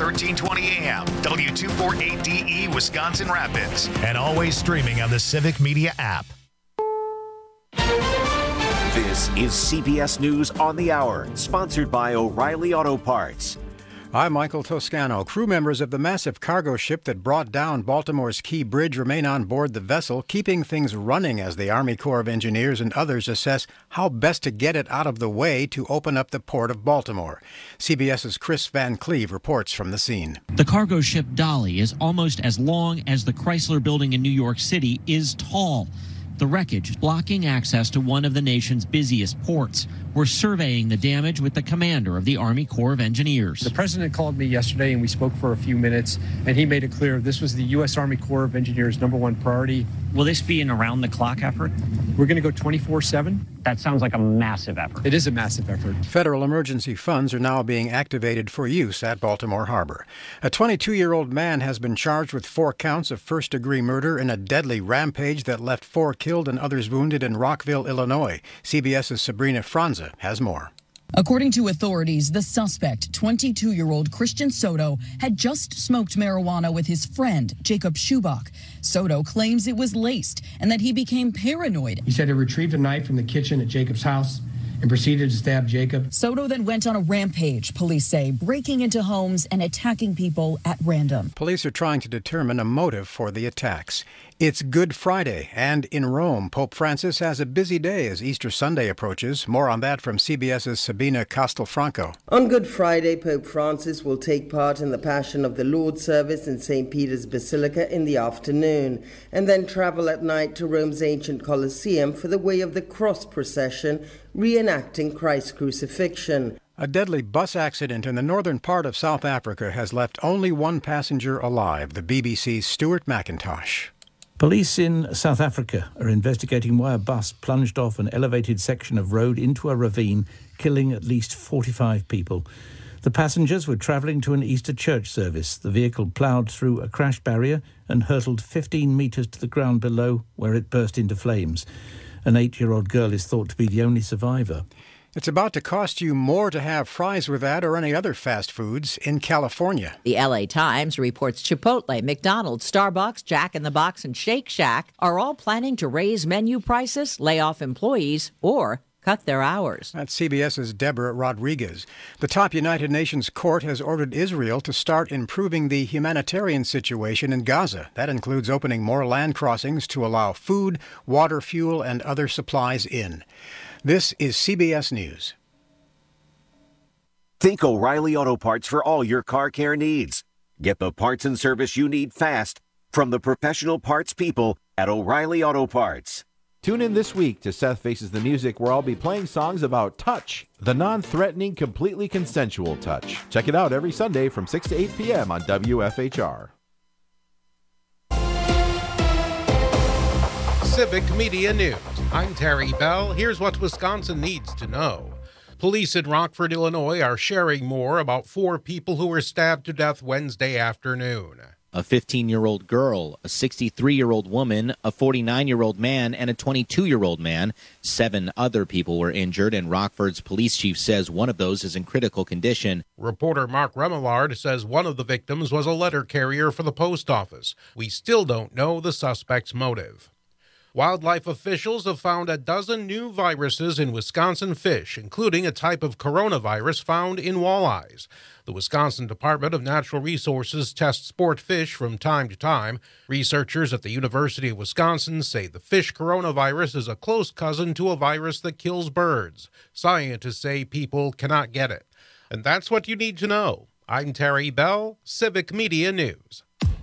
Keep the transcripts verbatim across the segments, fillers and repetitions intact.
thirteen twenty A M, W two forty-eight D E, Wisconsin Rapids, and always streaming on the Civic Media app. This is C B S News on the Hour, sponsored by O'Reilly Auto Parts. I'm Michael Toscano. Crew members of the massive cargo ship that brought down Baltimore's Key Bridge remain on board the vessel, keeping things running as the Army Corps of Engineers and others assess how best to get it out of the way to open up the port of Baltimore. CBS's Chris Van Cleve reports from the scene. The cargo ship Dolly is almost as long as the Chrysler Building in New York City is tall. The wreckage blocking access to one of the nation's busiest ports. We're surveying the damage with the commander of the Army Corps of Engineers. The president called me yesterday and we spoke for a few minutes, and he made it clear this was the U S. Army Corps of Engineers' number one priority. Will this be an around-the-clock effort? We're going to go twenty-four seven. That sounds like a massive effort. It is a massive effort. Federal emergency funds are now being activated for use at Baltimore Harbor. A twenty-two-year-old man has been charged with four counts of first-degree murder in a deadly rampage that left four killed and others wounded in Rockville, Illinois. CBS's Sabrina Franza has more. According to authorities, the suspect, twenty-two-year-old Christian Soto, had just smoked marijuana with his friend, Jacob Schubach. Soto claims it was laced and that he became paranoid. He said he retrieved a knife from the kitchen at Jacob's house and proceeded to stab Jacob. Soto then went on a rampage, police say, breaking into homes and attacking people at random. Police are trying to determine a motive for the attacks. It's Good Friday, and in Rome, Pope Francis has a busy day as Easter Sunday approaches. More on that from CBS's Sabina Castelfranco. On Good Friday, Pope Francis will take part in the Passion of the Lord service in Saint Peter's Basilica in the afternoon, and then travel at night to Rome's ancient Colosseum for the Way of the Cross procession, reenacting Christ's crucifixion. A deadly bus accident in the northern part of South Africa has left only one passenger alive, the B B C's Stuart McIntosh. Police in South Africa are investigating why a bus plunged off an elevated section of road into a ravine, killing at least forty-five people. The passengers were travelling to an Easter church service. The vehicle ploughed through a crash barrier and hurtled fifteen metres to the ground below, where it burst into flames. An eight-year-old girl is thought to be the only survivor. It's about to cost you more to have fries with that or any other fast foods in California. The L A Times reports Chipotle, McDonald's, Starbucks, Jack in the Box, and Shake Shack are all planning to raise menu prices, lay off employees, or cut their hours. That's CBS's Deborah Rodriguez. The top United Nations court has ordered Israel to start improving the humanitarian situation in Gaza. That includes opening more land crossings to allow food, water, fuel, and other supplies in. This is C B S News. Think O'Reilly Auto Parts for all your car care needs. Get the parts and service you need fast from the professional parts people at O'Reilly Auto Parts. Tune in this week to Seth Faces the Music, where I'll be playing songs about touch, the non-threatening, completely consensual touch. Check it out every Sunday from six to eight p.m. on W F H R. Civic Media News. I'm Terry Bell. Here's what Wisconsin needs to know. Police in Rockford, Illinois are sharing more about four people who were stabbed to death Wednesday afternoon. A fifteen-year-old girl, a sixty-three-year-old woman, a forty-nine-year-old man, and a twenty-two-year-old man. Seven other people were injured, and Rockford's police chief says one of those is in critical condition. Reporter Mark Remillard says one of the victims was a letter carrier for the post office. We still don't know the suspect's motive. Wildlife officials have found a dozen new viruses in Wisconsin fish, including a type of coronavirus found in walleyes. The Wisconsin Department of Natural Resources tests sport fish from time to time. Researchers at the University of Wisconsin say the fish coronavirus is a close cousin to a virus that kills birds. Scientists say people cannot get it. And that's what you need to know. I'm Terry Bell, Civic Media News.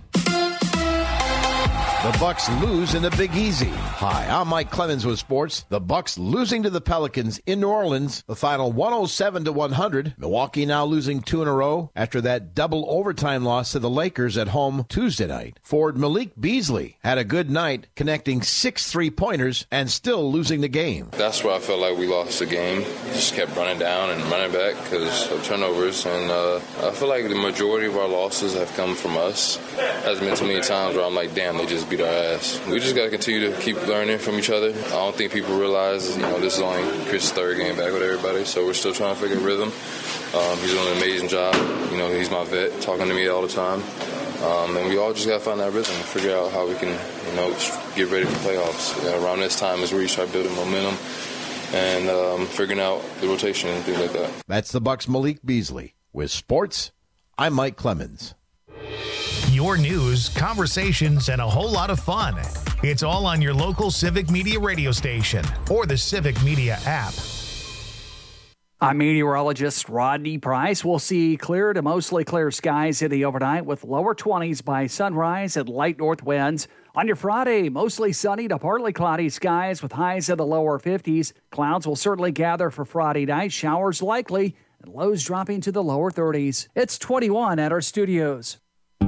The Bucks lose in the Big Easy. Hi, I'm Mike Clemens with sports. The Bucks losing to the Pelicans in New Orleans. The final one oh seven to one hundred. Milwaukee now losing two in a row after that double overtime loss to the Lakers at home Tuesday night. Forward Malik Beasley had a good night, connecting six three-pointers and still losing the game. That's where I felt like we lost the game. Just kept running down and running back because of turnovers. And uh, I feel like the majority of our losses have come from us. There's been too many times where I'm like, damn, they just beat our ass. We just got to continue to keep learning from each other. I don't think people realize, you know, this is only Chris' third game back with everybody, so we're still trying to figure rhythm. Um, he's doing an amazing job. You know, he's my vet, talking to me all the time. Um, and we all just got to find that rhythm and figure out how we can, you know, get ready for playoffs. You know, around this time is where you start building momentum and um, figuring out the rotation and things like that. That's the Bucks' Malik Beasley. With sports, I'm Mike Clemens. Your news, conversations, and a whole lot of fun. It's all on your local Civic Media radio station or the Civic Media app. I'm meteorologist Rodney Price. We'll see clear to mostly clear skies in the overnight with lower twenties by sunrise and light north winds. On your Friday, mostly sunny to partly cloudy skies with highs in the lower fifties. Clouds will certainly gather for Friday night. Showers likely and lows dropping to the lower thirties. It's twenty-one at our studios.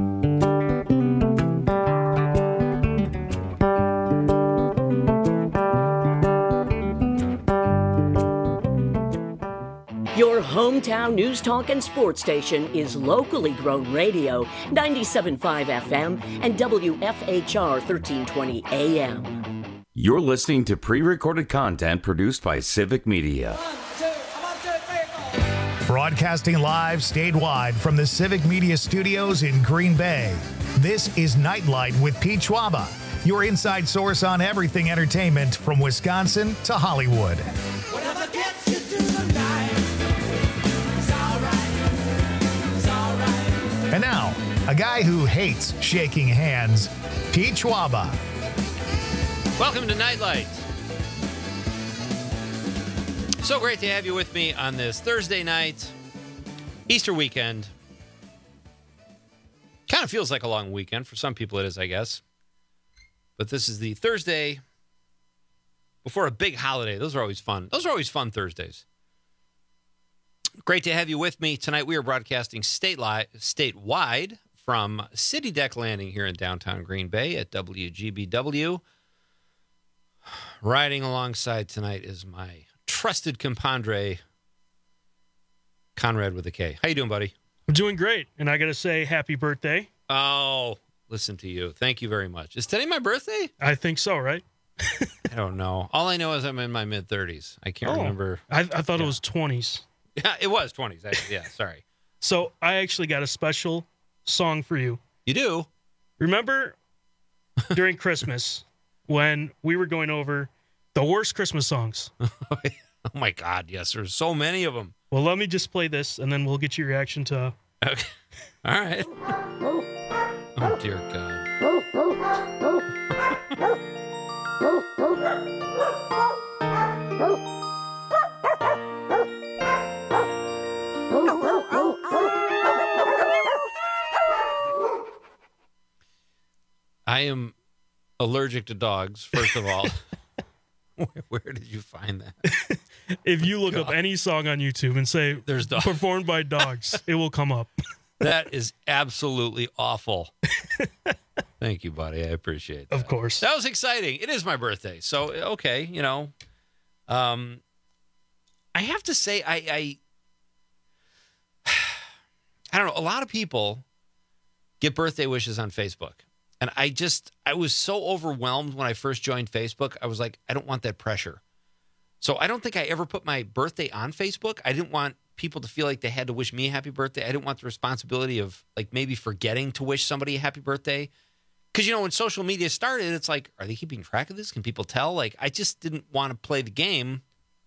Your hometown news, talk, and sports station is locally grown radio, ninety-seven point five F M and W F H R thirteen twenty A M. You're listening to pre-recorded content produced by Civic Media. Broadcasting live statewide from the Civic Media Studios in Green Bay. This is Nightlight with Pete Schwaba, your inside source on everything entertainment from Wisconsin to Hollywood. Whatever gets you through the night. And now, a guy who hates shaking hands, Pete Schwaba. Welcome to Nightlight. So great to have you with me on this Thursday night, Easter weekend. Kind of feels like a long weekend. For some people it is, I guess. But this is the Thursday before a big holiday. Those are always fun. Those are always fun Thursdays. Great to have you with me. Tonight we are broadcasting state li- statewide from City Deck Landing here in downtown Green Bay at W G B W. Riding alongside tonight is my trusted compadre, Conrad with a K. How you doing, buddy? I'm doing great, and I got to say happy birthday. Oh, listen to you. Thank you very much. Is today my birthday? I think so, right? I don't know. All I know is I'm in my mid-thirties. I can't oh, remember. I, I thought yeah. it was twenties. Yeah, it was twenties. Actually. Yeah, sorry. So I actually got a special song for you. You do? Remember during Christmas when we were going over the worst Christmas songs? Oh, my God, yes. There's so many of them. Well, let me just play this, and then we'll get your reaction to... Okay. All right. Oh, dear God. I am allergic to dogs, first of all. where, where did you find that? If you look God. up any song on YouTube and say There's dogs. performed by dogs, it will come up. That is absolutely awful. Thank you, buddy. I appreciate that. Of course. That was exciting. It is my birthday. So, okay, you know. Um, I have to say, I, I, I don't know. A lot of people get birthday wishes on Facebook. And I just, I was so overwhelmed when I first joined Facebook. I was like, I don't want that pressure. So I don't think I ever put my birthday on Facebook. I didn't want people to feel like they had to wish me a happy birthday. I didn't want the responsibility of like maybe forgetting to wish somebody a happy birthday. Because, you know, when social media started, it's like, are they keeping track of this? Can people tell? Like, I just didn't want to play the game.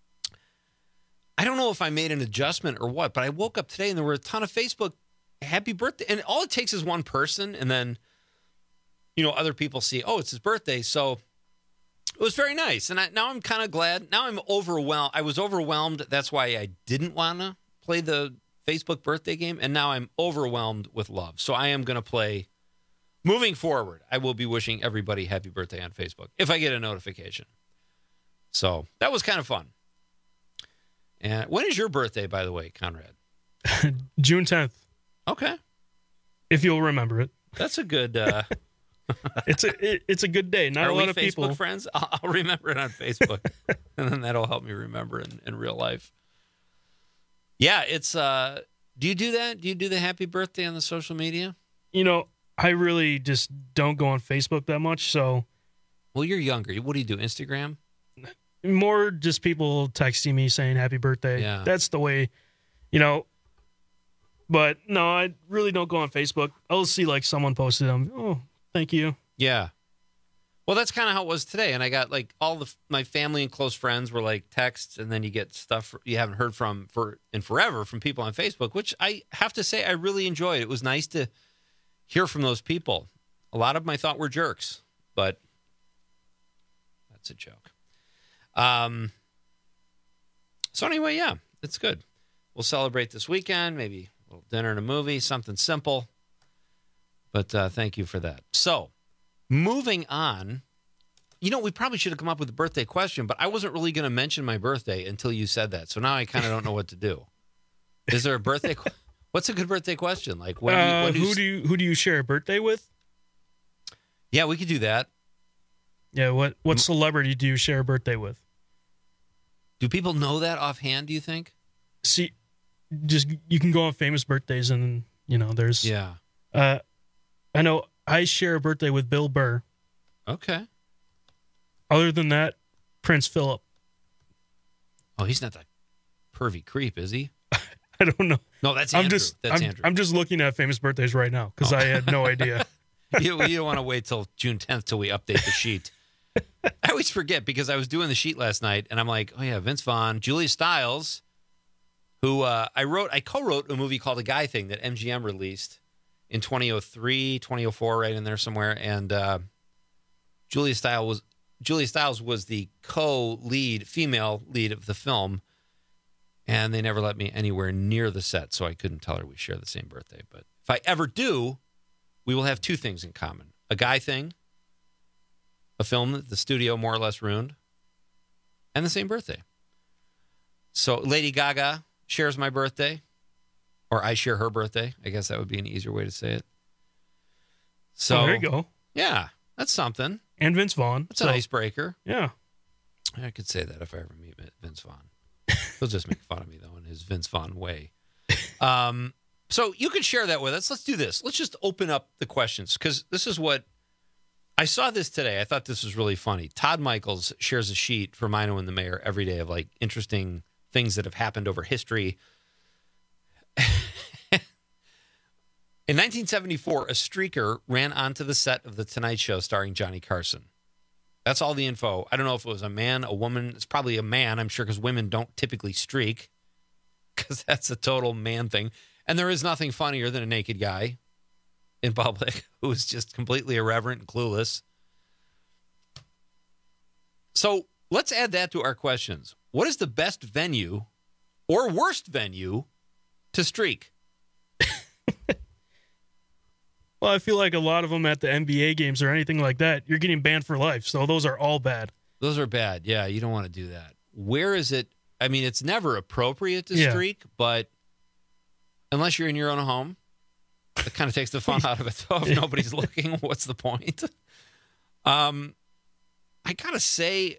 I don't know if I made an adjustment or what, but I woke up today and there were a ton of Facebook happy birthday. And all it takes is one person. And then, you know, other people see, oh, it's his birthday. So it was very nice. And I, now I'm kind of glad. Now I'm overwhelmed. I was overwhelmed. That's why I didn't want to play the Facebook birthday game. And now I'm overwhelmed with love. So I am going to play, moving forward, I will be wishing everybody happy birthday on Facebook if I get a notification. So that was kind of fun. And when is your birthday, by the way, Conrad? June tenth. Okay. If you'll remember it. That's a good... Uh, it's a it, it's a good day. Not Are a lot we of Facebook people. friends? I'll, I'll remember it on Facebook, and then that'll help me remember in, in real life. Yeah, it's. Uh, do you do that? Do you do the happy birthday on the social media? You know, I really just don't go on Facebook that much. So, well, you're younger. What do you do? Instagram? More just people texting me saying happy birthday. Yeah, that's the way. You know, But no, I really don't go on Facebook. I'll see like someone posted them. Oh, thank you. Yeah. Well, that's kind of how it was today. And I got like all the my family and close friends were like texts, and then you get stuff you haven't heard from for in forever from people on Facebook, which I have to say I really enjoyed. It was nice to hear from those people. A lot of them I thought were jerks, but that's a joke. Um. So anyway, yeah, it's good. We'll celebrate this weekend, maybe a little dinner and a movie, something simple. But uh, thank you for that. So, moving on, you know, we probably should have come up with a birthday question, but I wasn't really going to mention my birthday until you said that. So now I kind of don't know what to do. Is there a birthday? Qu- What's a good birthday question? Like, when, uh, do you, when do who you, do you who do you share a birthday with? Yeah, we could do that. Yeah, what what celebrity do you share a birthday with? Do people know that offhand, do you think? See, just you can go on famous birthdays, and you know, there's yeah. Uh, I know I share a birthday with Bill Burr. Okay. Other than that, Prince Philip. Oh, he's not that pervy creep, is he? I don't know. No, that's I'm Andrew. just that's I'm, Andrew. I'm just looking at famous birthdays right now because Oh. I had no idea. you, you don't want to wait till June tenth till we update the sheet. I always forget because I was doing the sheet last night, and I'm like, oh, yeah, Vince Vaughn, Julia Stiles, who uh, I wrote, I co-wrote a movie called A Guy Thing that M G M released in twenty oh three, twenty oh four, right in there somewhere. And uh, Julia Stiles was Julia Stiles was the co-lead, female lead of the film, and they never let me anywhere near the set, so I couldn't tell her we share the same birthday. But if I ever do, we will have two things in common: A Guy Thing, a film that the studio more or less ruined, and the same birthday. So Lady Gaga shares my birthday, or I share her birthday. I guess that would be an easier way to say it. So Oh, there you go. Yeah, that's something. And Vince Vaughn. That's an icebreaker. Yeah. I could say that if I ever meet Vince Vaughn. He'll just make fun of me, though, in his Vince Vaughn way. Um, so you can share that with us. Let's do this. Let's just open up the questions, because this is what I saw this today. I thought this was really funny. Todd Michaels shares a sheet for Mino and the Mayor every day of like interesting things that have happened over history. In nineteen seventy-four, a streaker ran onto the set of The Tonight Show starring Johnny Carson. That's all the info. I don't know if it was a man, a woman. It's probably a man, I'm sure, because women don't typically streak, because that's a total man thing. And there is nothing funnier than a naked guy in public who is just completely irreverent and clueless. So let's add that to our questions. What is the best venue or worst venue to streak? Well, I feel like a lot of them at the N B A games or anything like that, you're getting banned for life. So those are all bad. Those are bad. Yeah, you don't want to do that. Where is it? I mean, it's never appropriate to Yeah. streak, but unless you're in your own home, it kind of takes the fun out of it. So if nobody's looking, what's the point? Um, I gotta say,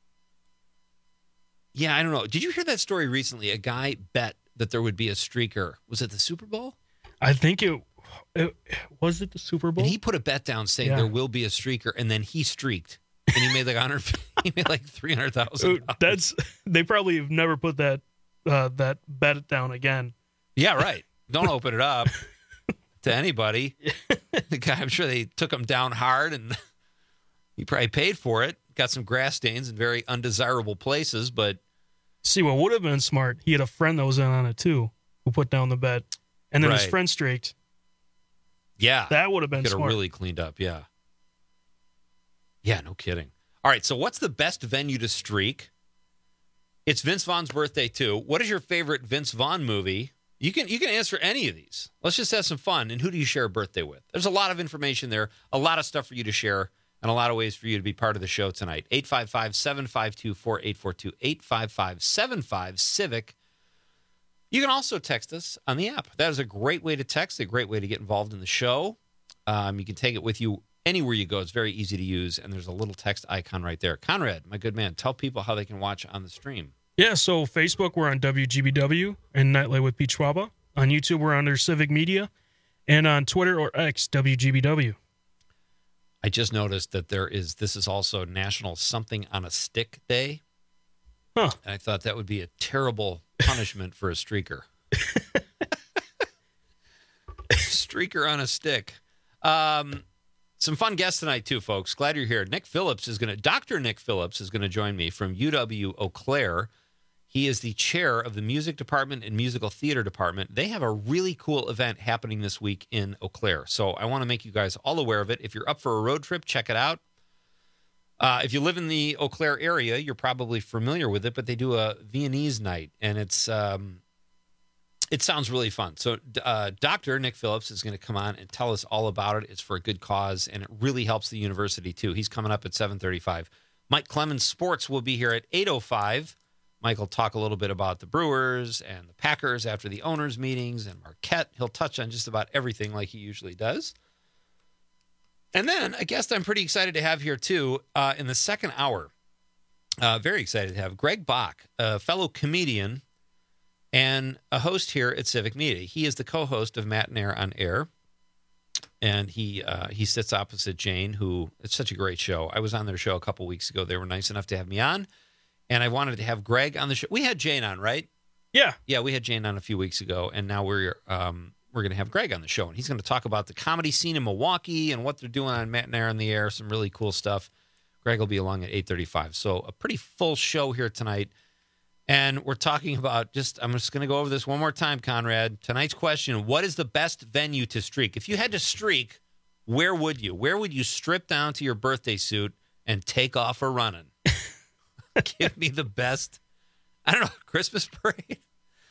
yeah, I don't know. Did you hear that story recently? A guy bet that there would be a streaker. Was it the Super Bowl? I think it, it was it the Super Bowl. And he put a bet down saying Yeah. there will be a streaker, and then he streaked, and he made like one hundred. He made like three hundred thousand. That's they probably have never put that uh, that bet down again. Yeah, right. Don't open it up to anybody. The guy, I'm sure they took him down hard, and he probably paid for it. Got some grass stains in very undesirable places, but See, what would have been smart, he had a friend that was in on it too, who put down the bet, and then his Right. friend streaked. yeah, That would have been could have smart. really cleaned up. Yeah, yeah, no kidding. All right, so what's the best venue to streak? It's Vince Vaughn's birthday too. What is your favorite Vince Vaughn movie? You can you can answer any of these. Let's just have some fun. And who do you share a birthday with? There's a lot of information there, a lot of stuff for you to share, and a lot of ways for you to be part of the show tonight. eight five five, seven five two, four eight four two, eight five five, seven five, CIVIC. You can also text us on the app. That is a great way to text, a great way to get involved in the show. Um, you can take it with you anywhere you go. It's very easy to use, and there's a little text icon right there. Conrad, my good man, tell people how they can watch on the stream. Yeah, so Facebook, we're on W G B W and Nightlight with Pete Schwaba. On YouTube, we're under Civic Media. And on Twitter or X, W G B W. I just noticed that there is, this is also National Something on a Stick Day. Huh. And I thought that would be a terrible punishment for a streaker. streaker on a stick. Um, some fun guests tonight, too, folks. Glad you're here. Nick Phillips is going to, Doctor Nick Phillips is going to join me from U W Eau Claire. He is the chair of the music department and musical theater department. They have a really cool event happening this week in Eau Claire. So I want to make you guys all aware of it. If you're up for a road trip, check it out. Uh, if you live in the Eau Claire area, you're probably familiar with it, but they do a Viennese night, and it's um, it sounds really fun. So uh, Doctor Nick Phillips is going to come on and tell us all about it. It's for a good cause, and it really helps the university, too. He's coming up at seven thirty-five. Mike Clemens Sports will be here at eight oh five. Mike will talk a little bit about the Brewers and the Packers after the owners' meetings and Marquette. He'll touch on just about everything like he usually does. And then a guest I'm pretty excited to have here, too, uh, in the second hour. Uh, very excited to have Greg Bach, a fellow comedian and a host here at Civic Media. He is the co-host of Matt and Air on Air, and he uh, he sits opposite Jane, who, it's such a great show. I was on their show a couple weeks ago. They were nice enough to have me on. And I wanted to have Greg on the show. We had Jane on, right? Yeah. Yeah, we had Jane on a few weeks ago, and now we're um, we're going to have Greg on the show. And he's going to talk about the comedy scene in Milwaukee and what they're doing on Matt and Air on the Air, some really cool stuff. Greg will be along at eight thirty-five. So a pretty full show here tonight. And we're talking about just, I'm just going to go over this one more time, Conrad. Tonight's question, what is the best venue to streak? If you had to streak, where would you? Where would you strip down to your birthday suit and take off a running? Give me the best, I don't know, Christmas parade?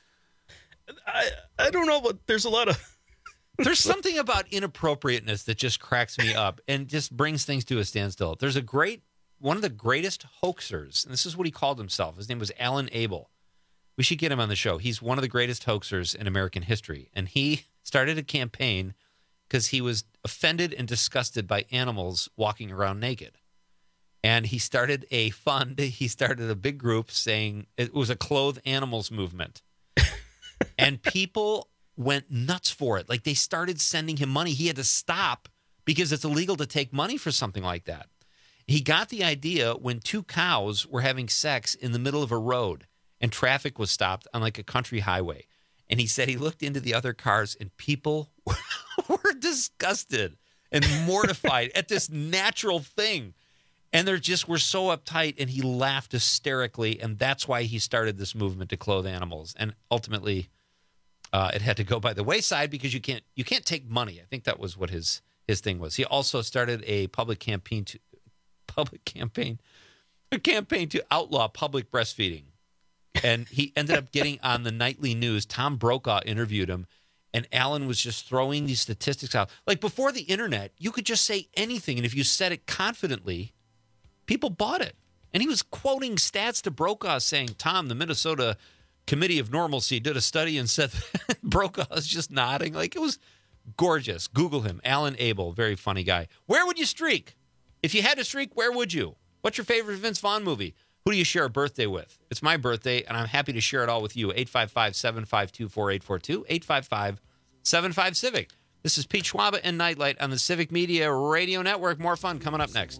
I I don't know, but there's a lot of... There's something about inappropriateness that just cracks me up and just brings things to a standstill. There's a great, one of the greatest hoaxers, and this is what he called himself. His name was Alan Abel. We should get him on the show. He's one of the greatest hoaxers in American history, and he started a campaign because he was offended and disgusted by animals walking around naked. And he started a fund. He started a big group saying it was a Clothe Animals movement. And people went nuts for it. Like, they started sending him money. He had to stop because it's illegal to take money for something like that. He got the idea when two cows were having sex in the middle of a road and traffic was stopped on like a country highway. And he said he looked into the other cars and people were disgusted and mortified at this natural thing. And they just were so uptight, and he laughed hysterically, and that's why he started this movement to clothe animals. And ultimately, uh, it had to go by the wayside because you can't you can't take money. I think that was what his his thing was. He also started a public campaign to public campaign a campaign to outlaw public breastfeeding, and he ended up getting on the nightly news. Tom Brokaw interviewed him, and Alan was just throwing these statistics out. Like, before the internet, you could just say anything, and if you said it confidently, people bought it. And he was quoting stats to Brokaw saying, Tom, the Minnesota Committee of Normalcy did a study and said Brokaw is just nodding. Like, it was gorgeous. Google him. Alan Abel, very funny guy. Where would you streak? If you had to streak, where would you? What's your favorite Vince Vaughn movie? Who do you share a birthday with? It's my birthday, and I'm happy to share it all with you. eight five five, seven five two, four eight four two, eight five five, seven five, Civic. This is Pete Schwaba and Nightlight on the Civic Media Radio Network. More fun coming up next.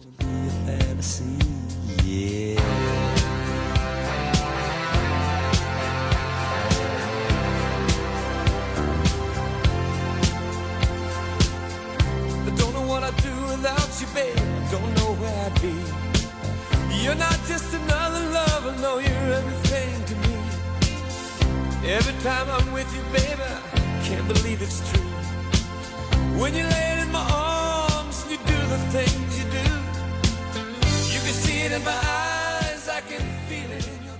Yeah. I don't know what I'd do without you, babe. I don't know where I'd be. You're not just another lover, no, you're everything to me. Every time I'm with you, baby, I can't believe it's true. When you lay in my arms and you do the things you do, you can see it in my eyes, I can feel it in your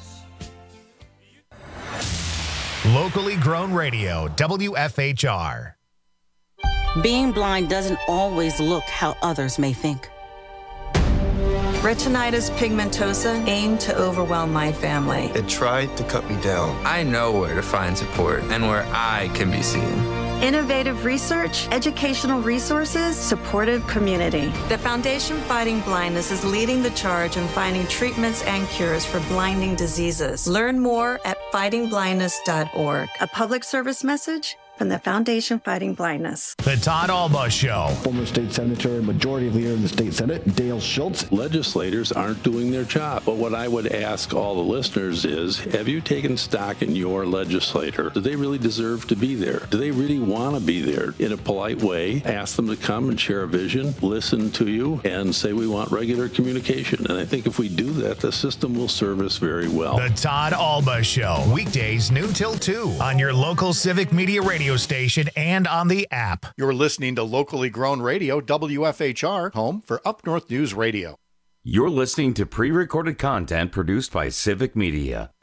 touch. Locally grown radio, W F H R. Being blind doesn't always look how others may think. Retinitis pigmentosa aimed to overwhelm my family. It tried to cut me down. I know where to find support and where I can be seen. Innovative research, educational resources, supportive community. The Foundation Fighting Blindness is leading the charge in finding treatments and cures for blinding diseases. Learn more at fighting blindness dot org. A public service message from the Foundation Fighting Blindness. The Todd Alba Show. Former state senator, majority leader in the state senate, Dale Schultz. Legislators aren't doing their job. But what I would ask all the listeners is, have you taken stock in your legislator? Do they really deserve to be there? Do they really want to be there? In a polite way, ask them to come and share a vision, listen to you, and say we want regular communication. And I think if we do that, the system will serve us very well. The Todd Alba Show, weekdays noon till two on your local Civic Media radio station and on the app. You're listening to locally grown radio, W F H R, home for Up North News Radio. You're listening to pre-recorded content produced by Civic Media.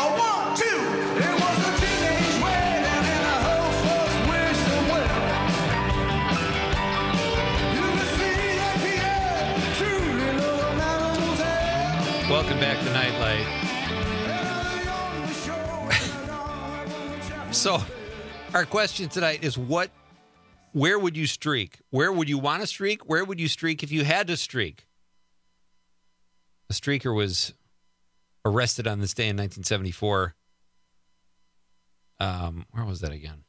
Welcome back to Nightlight. So, our question tonight is what, where would you streak? Where would you want to streak? Where would you streak if you had to streak? A streaker was arrested on this day in nineteen seventy-four. Um, where was that again?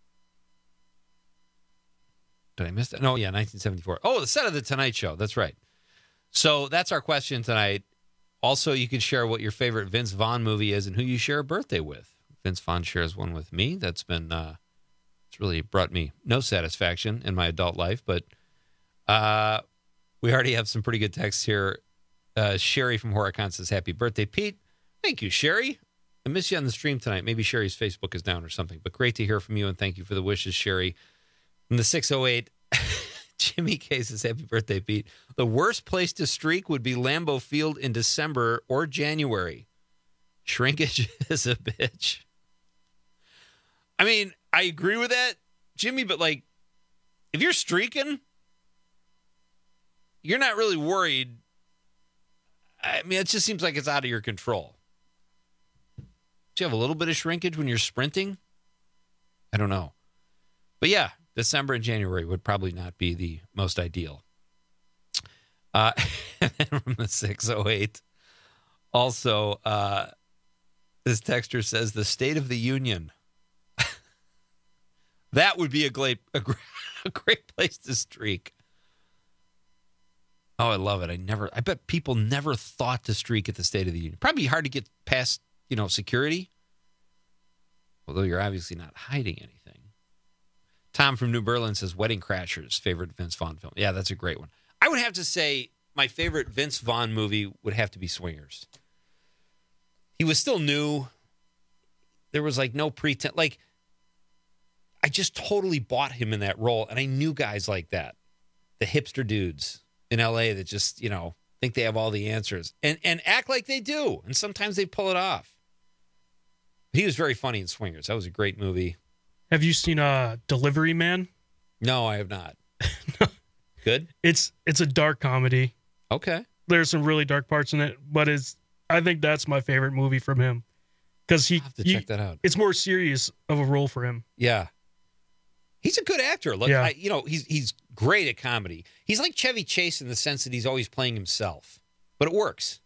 Did I miss that? No, yeah, nineteen seventy-four. Oh, the set of The Tonight Show. That's right. So that's our question tonight. Also, you can share what your favorite Vince Vaughn movie is and who you share a birthday with. Vince Vaughn shares one with me. That's been, uh, it's really brought me no satisfaction in my adult life. But uh, we already have some pretty good texts here. Uh, Sherry from Horicon says, happy birthday, Pete. Thank you, Sherry. I miss you on the stream tonight. Maybe Sherry's Facebook is down or something. But great to hear from you, and thank you for the wishes, Sherry. From the six oh eight, Jimmy K says, happy birthday, Pete. The worst place to streak would be Lambeau Field in December or January. Shrinkage is a bitch. I mean, I agree with that, Jimmy, but like, if you're streaking, you're not really worried. I mean, it just seems like it's out of your control. Do you have a little bit of shrinkage when you're sprinting? I don't know. But yeah, December and January would probably not be the most ideal. Uh, and then from the six oh eight, also, uh, this texter says the State of the Union. That would be a great, a great, a great place to streak. Oh, I love it. I never, I bet people never thought to streak at the State of the Union. Probably hard to get past, you know, security. Although you're obviously not hiding anything. Tom from New Berlin says Wedding Crashers, favorite Vince Vaughn film. Yeah, that's a great one. I would have to say my favorite Vince Vaughn movie would have to be Swingers. He was still new. There was like no pretense. Like, I just totally bought him in that role. And I knew guys like that. The hipster dudes in L A that just, you know, think they have all the answers and, and act like they do. And sometimes they pull it off. He was very funny in Swingers. That was a great movie. Have you seen uh, Delivery Man? No, I have not. Good? It's it's a dark comedy. Okay. There's some really dark parts in it, but it's I think that's my favorite movie from him. Because he, I'll have to he check that out. It's more serious of a role for him. Yeah. He's a good actor. Look, Yeah. I, you know, he's he's great at comedy. He's like Chevy Chase in the sense that he's always playing himself, but it works.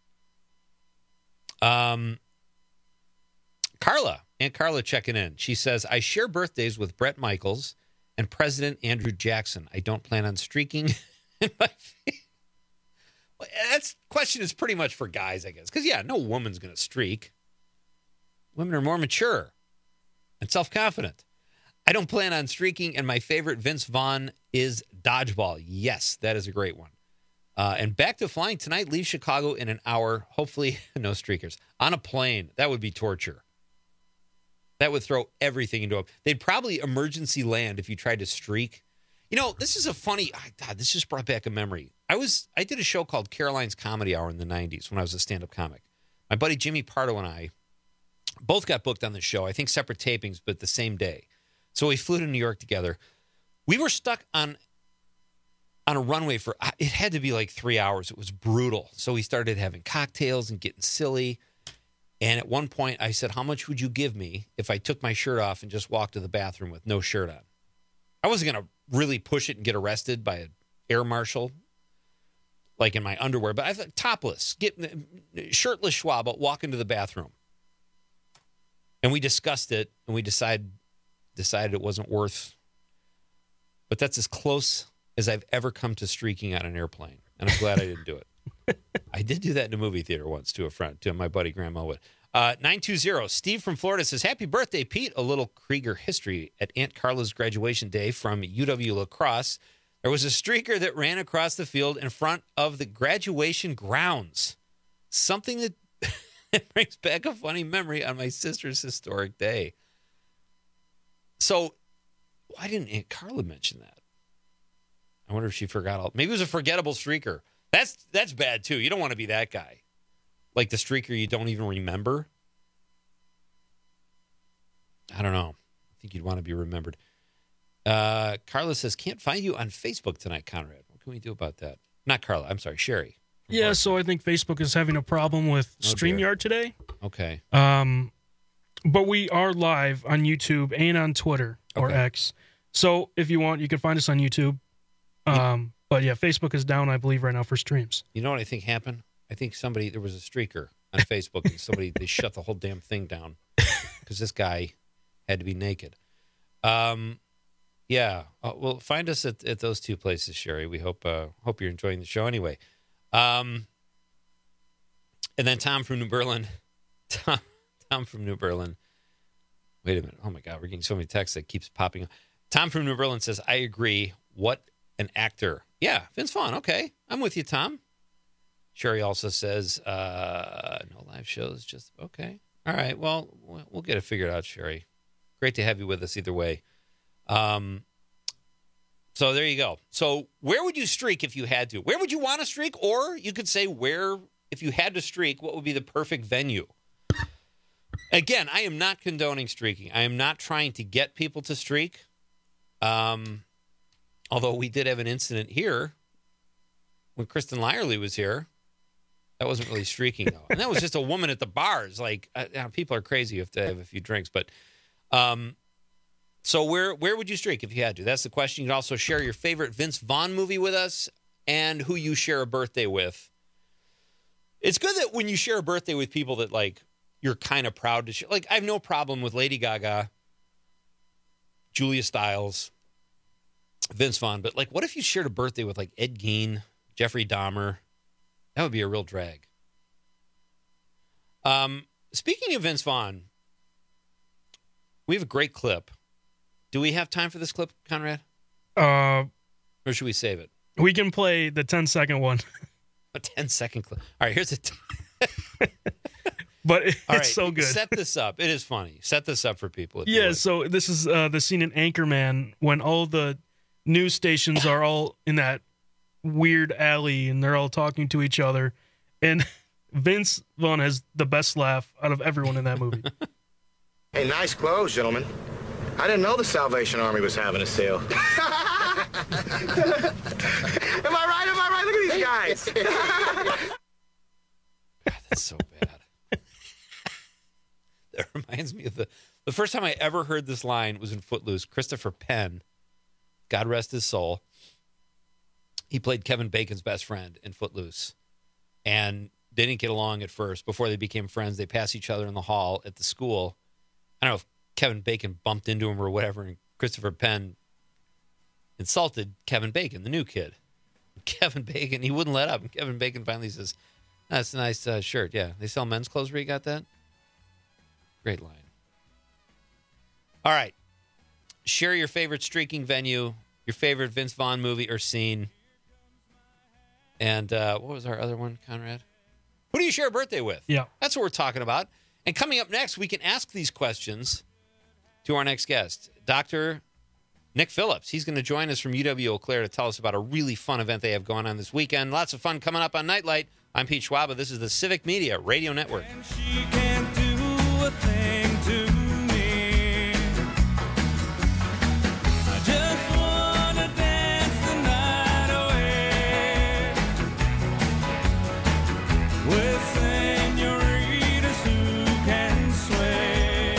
Um, Carla, Aunt Carla checking in. She says, I share birthdays with Brett Michaels and President Andrew Jackson. I don't plan on streaking in my face. Well, that question is pretty much for guys, I guess. Because, yeah, no woman's going to streak. Women are more mature and self-confident. I don't plan on streaking, and my favorite Vince Vaughn is Dodgeball. Yes, that is a great one. Uh, and Back to Flying tonight, leave Chicago in an hour. Hopefully, no streakers. On a plane, that would be torture. That would throw everything into a... They'd probably emergency land if you tried to streak. You know, this is a funny... oh, God, this just brought back a memory. I was I did a show called Caroline's Comedy Hour in the nineties when I was a stand-up comic. My buddy Jimmy Pardo and I both got booked on the show. I think separate tapings, but the same day. So we flew to New York together. We were stuck on on a runway for, it had to be like three hours. It was brutal. So we started having cocktails and getting silly. And at one point I said, how much would you give me if I took my shirt off and just walked to the bathroom with no shirt on? I wasn't going to really push it and get arrested by an air marshal, like in my underwear, but I thought topless, get shirtless Schwab, walk into the bathroom. And we discussed it and we decided decided it wasn't worth. But that's as close as I've ever come to streaking on an airplane, and I'm glad I didn't do it. I did do that in a movie theater once to a friend, to my buddy Graham Elwood. Uh, nine two zero, Steve from Florida says, happy birthday, Pete. A little Krieger history. At Aunt Carla's graduation day from U W La Crosse, there was a streaker that ran across the field in front of the graduation grounds. Something that, that brings back a funny memory on my sister's historic day. So why didn't Aunt Carla mention that? I wonder if she forgot all. Maybe it was a forgettable streaker. That's that's bad, too. You don't want to be that guy. Like the streaker you don't even remember. I don't know. I think you'd want to be remembered. Uh, Carla says, can't find you on Facebook tonight, Conrad. What can we do about that? Not Carla. I'm sorry, Sherry. Yeah, so I think Facebook is having a problem with Oh, StreamYard dear. today. Okay. Um, but we are live on YouTube and on Twitter or Okay. X. So if you want, you can find us on YouTube. Um, but yeah, Facebook is down, I believe, right now for streams. You know what I think happened? I think somebody, there was a streaker on Facebook, and somebody, they shut the whole damn thing down because this guy had to be naked. Um, yeah. Uh, well, find us at, at those two places, Sherry. We hope uh, hope you're enjoying the show anyway. Um, and then Tom from New Berlin. Tom, Tom from New Berlin. Wait a minute. Oh, my God. We're getting so many texts that keeps popping up. Tom from New Berlin says, I agree. What an actor. Yeah, Vince Vaughn. Okay. I'm with you, Tom. Sherry also says, uh, no live shows. Just, okay. All right. Well, we'll get it figured out, Sherry. Great to have you with us either way. Um, so there you go. So where would you streak if you had to? Where would you want to streak? Or you could say where, if you had to streak, what would be the perfect venue? Again, I am not condoning streaking. I am not trying to get people to streak. Um, although we did have an incident here when Kristen Lyerly was here. That wasn't really streaking, though. And that was just a woman at the bars. Like, uh, you know, people are crazy if they have a few drinks. But um, so where where would you streak if you had to? That's the question. You can also share your favorite Vince Vaughn movie with us and who you share a birthday with. It's good that when you share a birthday with people that, like, you're kind of proud to share. Like, I have no problem with Lady Gaga, Julia Stiles, Vince Vaughn. But, like, what if you shared a birthday with, like, Ed Gein, Jeffrey Dahmer? That would be a real drag. Um, speaking of Vince Vaughn, we have a great clip. Do we have time for this clip, Conrad? Uh, or should we save it? We can play the ten second one. A ten second clip. All right, here's a. T- but it, All it's right, so good. Set this up. It is funny. Set this up for people. If you Yeah, would. so this is uh, the scene in Anchorman when all the news stations are all in that weird alley and they're all talking to each other. And Vince Vaughn has the best laugh out of everyone in that movie. Hey, nice clothes, gentlemen. I didn't know the Salvation Army was having a sale. Am I right? Am I right? Look at these guys. God, that's so bad. That reminds me of the the first time I ever heard this line was in Footloose. Christopher Penn, God rest his soul. He played Kevin Bacon's best friend in Footloose. And they didn't get along at first. Before they became friends, they passed each other in the hall at the school. I don't know if Kevin Bacon bumped into him or whatever, and Christopher Penn insulted Kevin Bacon, the new kid. Kevin Bacon, he wouldn't let up. And Kevin Bacon finally says, that's a nice uh, shirt. Yeah, they sell men's clothes where you got that? Great line. All right. Share your favorite streaking venue, your favorite Vince Vaughn movie or scene. And uh, what was our other one, Conrad? Who do you share a birthday with? Yeah. That's what we're talking about. And coming up next, we can ask these questions to our next guest, Doctor Nick Phillips. He's going to join us from U W Eau Claire to tell us about a really fun event they have going on this weekend. Lots of fun coming up on Nightlight. I'm Pete Schwaba. This is the Civic Media Radio Network. She can't do a thing to me. I just wanna dance the night away with senoritas who can sway.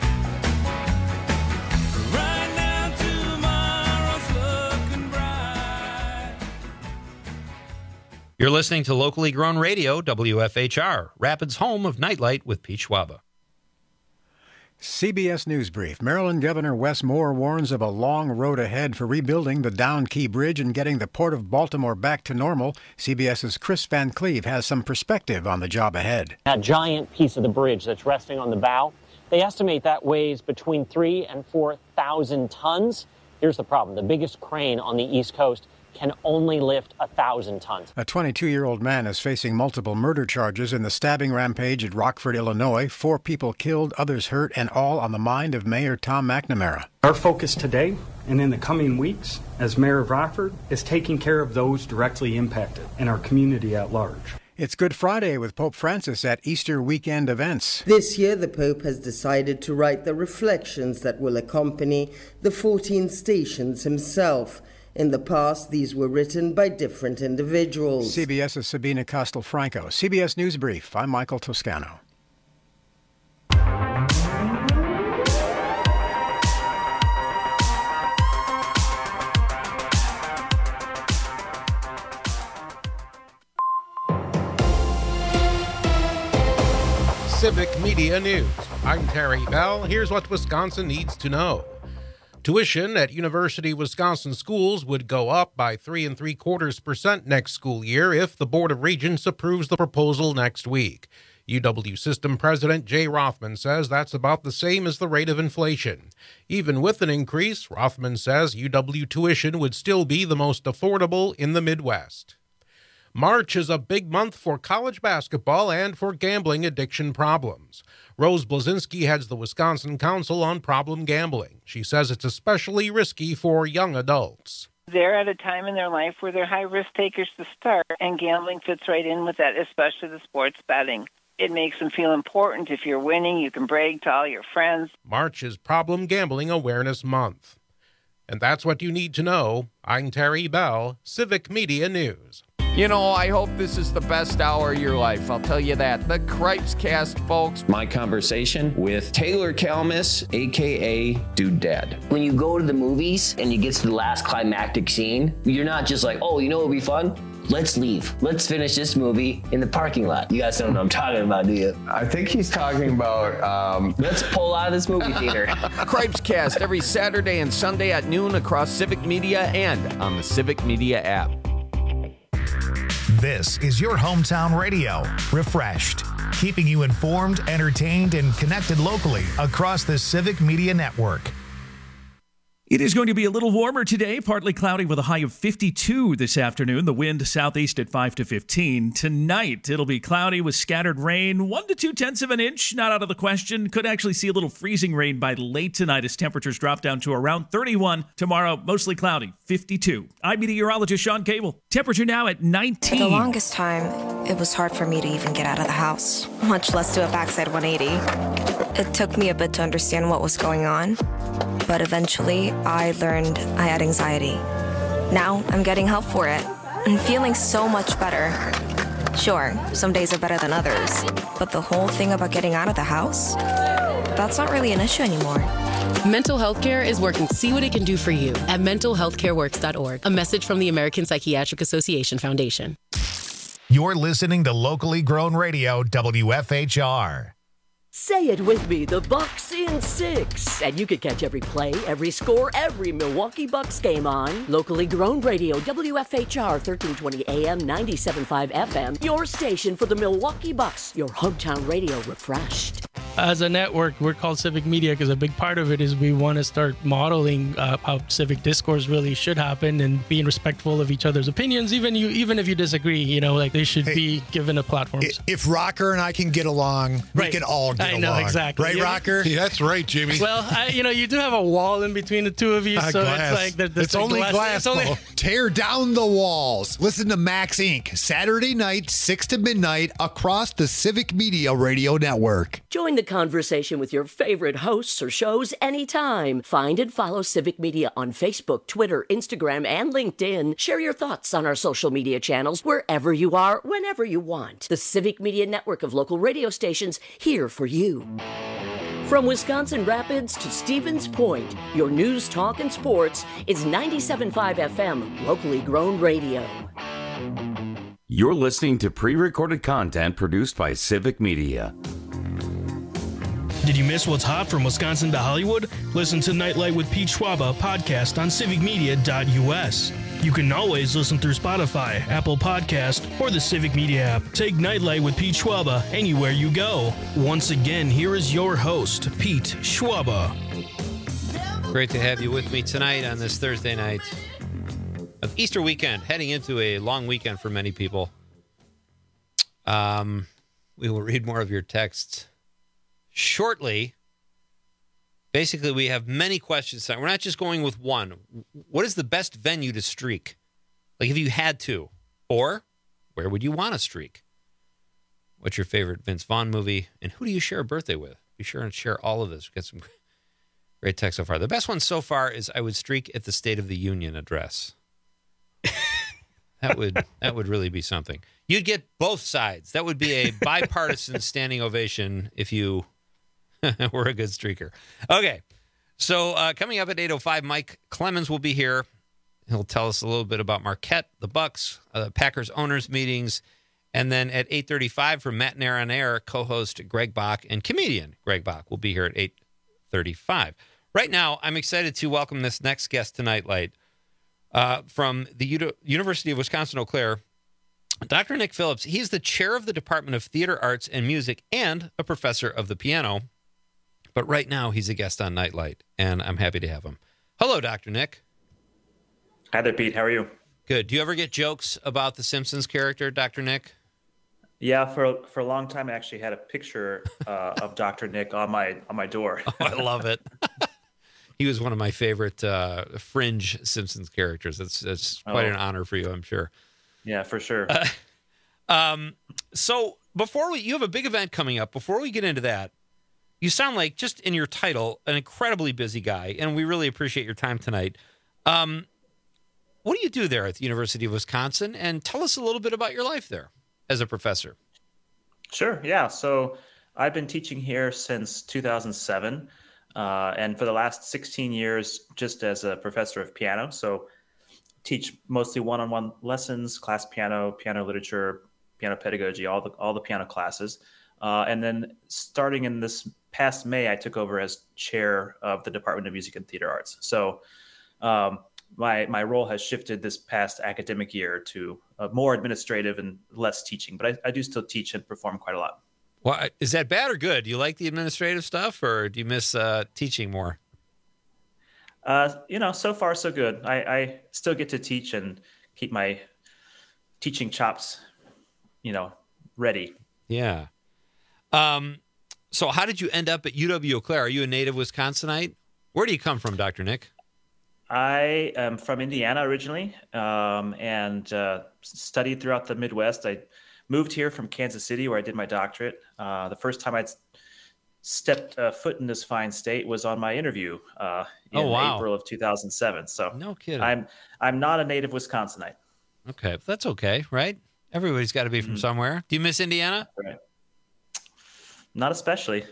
Right now, tomorrow's looking bright. You're listening to locally grown radio, W F H R, Rapids' home of Nightlight with Pete Schwaba. C B S News Brief. Maryland Governor Wes Moore warns of a long road ahead for rebuilding the Down Key Bridge and getting the Port of Baltimore back to normal. CBS's Chris Van Cleve has some perspective on the job ahead. That giant piece of the bridge that's resting on the bow, they estimate that weighs between three and four thousand tons. Here's the problem. The biggest crane on the East Coast can only lift one thousand tons. A twenty-two-year-old man is facing multiple murder charges in the stabbing rampage at Rockford, Illinois. Four people killed, others hurt, and all on the mind of Mayor Tom McNamara. Our focus today and in the coming weeks, as Mayor of Rockford, is taking care of those directly impacted and our community at large. It's Good Friday with Pope Francis at Easter weekend events. This year, the Pope has decided to write the reflections that will accompany the fourteen stations himself. In the past, these were written by different individuals. CBS's Sabina Castelfranco. C B S News Brief. I'm Michael Toscano. Civic Media News. I'm Terry Bell. Here's what Wisconsin needs to know. Tuition at University of Wisconsin schools would go up by three and three quarters percent next school year if the Board of Regents approves the proposal next week. U W System President Jay Rothman says that's about the same as the rate of inflation. Even with an increase, Rothman says U W tuition would still be the most affordable in the Midwest. March is a big month for college basketball and for gambling addiction problems. Rose Blazinski heads the Wisconsin Council on Problem Gambling. She says it's especially risky for young adults. They're at a time in their life where they're high-risk takers to start, and gambling fits right in with that, especially the sports betting. It makes them feel important. If you're winning, you can brag to all your friends. March is Problem Gambling Awareness Month. And that's what you need to know. I'm Terry Bell, Civic Media News. You know, I hope this is the best hour of your life. I'll tell you that. The Cripes Cast, folks. My conversation with Taylor Kalmus, a k a. Dude Dad. When you go to the movies and you get to the last climactic scene, you're not just like, oh, you know what would be fun? Let's leave. Let's finish this movie in the parking lot. You guys don't know what I'm talking about, do you? I think he's talking about... Um... Let's pull out of this movie theater. Cripes Cast every Saturday and Sunday at noon across Civic Media and on the Civic Media app. This is your hometown radio, Refreshed, keeping you informed, entertained, and connected locally across the Civic Media Network. It is going to be a little warmer today, partly cloudy with a high of fifty-two this afternoon. The wind southeast at five to fifteen. Tonight, it'll be cloudy with scattered rain, one to two tenths of an inch, not out of the question. Could actually see a little freezing rain by late tonight as temperatures drop down to around thirty-one. Tomorrow, mostly cloudy, fifty-two. I'm meteorologist Sean Cable. Temperature now at nineteen. For the longest time, it was hard for me to even get out of the house, much less do a backside one eighty. It took me a bit to understand what was going on, but eventually I learned I had anxiety. Now I'm getting help for it and feeling so much better. Sure, some days are better than others, but the whole thing about getting out of the house, that's not really an issue anymore. Mental health care is working to see what it can do for you at mental health care works dot org. A message from the American Psychiatric Association Foundation. You're listening to locally grown radio, W F H R. Say it with me, the Bucks in six. And you can catch every play, every score, every Milwaukee Bucks game on locally grown radio, W F H R, thirteen twenty A M, ninety-seven point five F M. Your station for the Milwaukee Bucks, your hometown radio refreshed. As a network, we're called Civic Media because a big part of it is we want to start modeling uh, how civic discourse really should happen and being respectful of each other's opinions. Even you, even if you disagree, you know, like they should hey, be given a platform. If Rocker and I can get along, right. we can all get I along. know, exactly. Right, yeah. Rocker? Yeah, that's right, Jimmy. Well, I, you know, you do have a wall in between the two of you, uh, so glass. it's like the, the, it's the only glass. glass. It's only... Tear down the walls. Listen to Max Incorporated. Saturday night, six to midnight, across the Civic Media Radio Network. Join the conversation with your favorite hosts or shows anytime. Find and follow Civic Media on Facebook, Twitter, Instagram, and LinkedIn. Share your thoughts on our social media channels wherever you are, whenever you want. The Civic Media Network of local radio stations here for you. From Wisconsin Rapids to Stevens Point, your news, talk, and sports is ninety-seven point five F M, locally grown radio. You're listening to pre-recorded content produced by Civic Media. Did you miss what's hot from Wisconsin to Hollywood? Listen to Nightlight with Pete Schwaba podcast on civic media dot U S. You can always listen through Spotify, Apple Podcast, or the Civic Media app. Take Nightlight with Pete Schwaba anywhere you go. Once again, here is your host, Pete Schwaba. Great to have you with me tonight on this Thursday night of Easter weekend, heading into a long weekend for many people. Um, we will read more of your texts shortly. Basically, we have many questions tonight. We're not just going with one. What is the best venue to streak? Like if you had to. Or where would you want to streak? What's your favorite Vince Vaughn movie? And who do you share a birthday with? Be sure and share all of this. We got some great text so far. The best one so far is I would streak at the State of the Union address. That would that would really be something. You'd get both sides. That would be a bipartisan standing ovation if you were a good streaker. Okay, so uh, coming up at eight oh five, Mike Clemens will be here. He'll tell us a little bit about Marquette, the Bucks, uh, Packers owners meetings, and then at eight thirty-five from Matt Nair on Air, co-host Greg Bach and comedian Greg Bach will be here at eight thirty-five. Right now, I'm excited to welcome this next guest to Nightlight uh, from the U- University of Wisconsin-Eau Claire, Doctor Nick Phillips. He's the chair of the Department of Theater Arts and Music and a professor of the piano. But right now, he's a guest on Nightlight, and I'm happy to have him. Hello, Doctor Nick. Hi there, Pete. How are you? Good. Do you ever get jokes about the Simpsons character, Doctor Nick? Yeah, for for a long time, I actually had a picture uh, of Doctor Nick on my on my door. Oh, I love it. He was one of my favorite uh, fringe Simpsons characters. That's that's quite Oh. an honor for you, I'm sure. Yeah, for sure. Uh, um, so before we, you have a big event coming up. Before we get into that, you sound like, just in your title, an incredibly busy guy, and we really appreciate your time tonight. Um, what do you do there at the University of Wisconsin? And tell us a little bit about your life there as a professor. Sure. Yeah. So I've been teaching here since two thousand seven, uh, and for the last sixteen years, just as a professor of piano. So teach mostly one-on-one lessons, class piano, piano literature, piano pedagogy, all the all the piano classes. Uh, and then starting in this past May, I took over as chair of the Department of Music and Theater Arts. So um, my my role has shifted this past academic year to uh, more administrative and less teaching, but I, I do still teach and perform quite a lot. Well, is that bad or good? Do you like the administrative stuff, or do you miss uh, teaching more? Uh, you know, so far so good. I, I still get to teach and keep my teaching chops, you know, ready. Yeah. Um, so how did you end up at U W Eau Claire? Are you a native Wisconsinite? Where do you come from, Doctor Nick? I am from Indiana originally, um, and uh, studied throughout the Midwest. I moved here from Kansas City, where I did my doctorate. Uh, the first time I stepped uh, foot in this fine state was on my interview uh, in Oh, wow. April of two thousand seven. So no kidding. I'm I'm not a native Wisconsinite. Okay, that's okay, right? Everybody's got to be from Mhm. somewhere. Do you miss Indiana? Right. Not especially.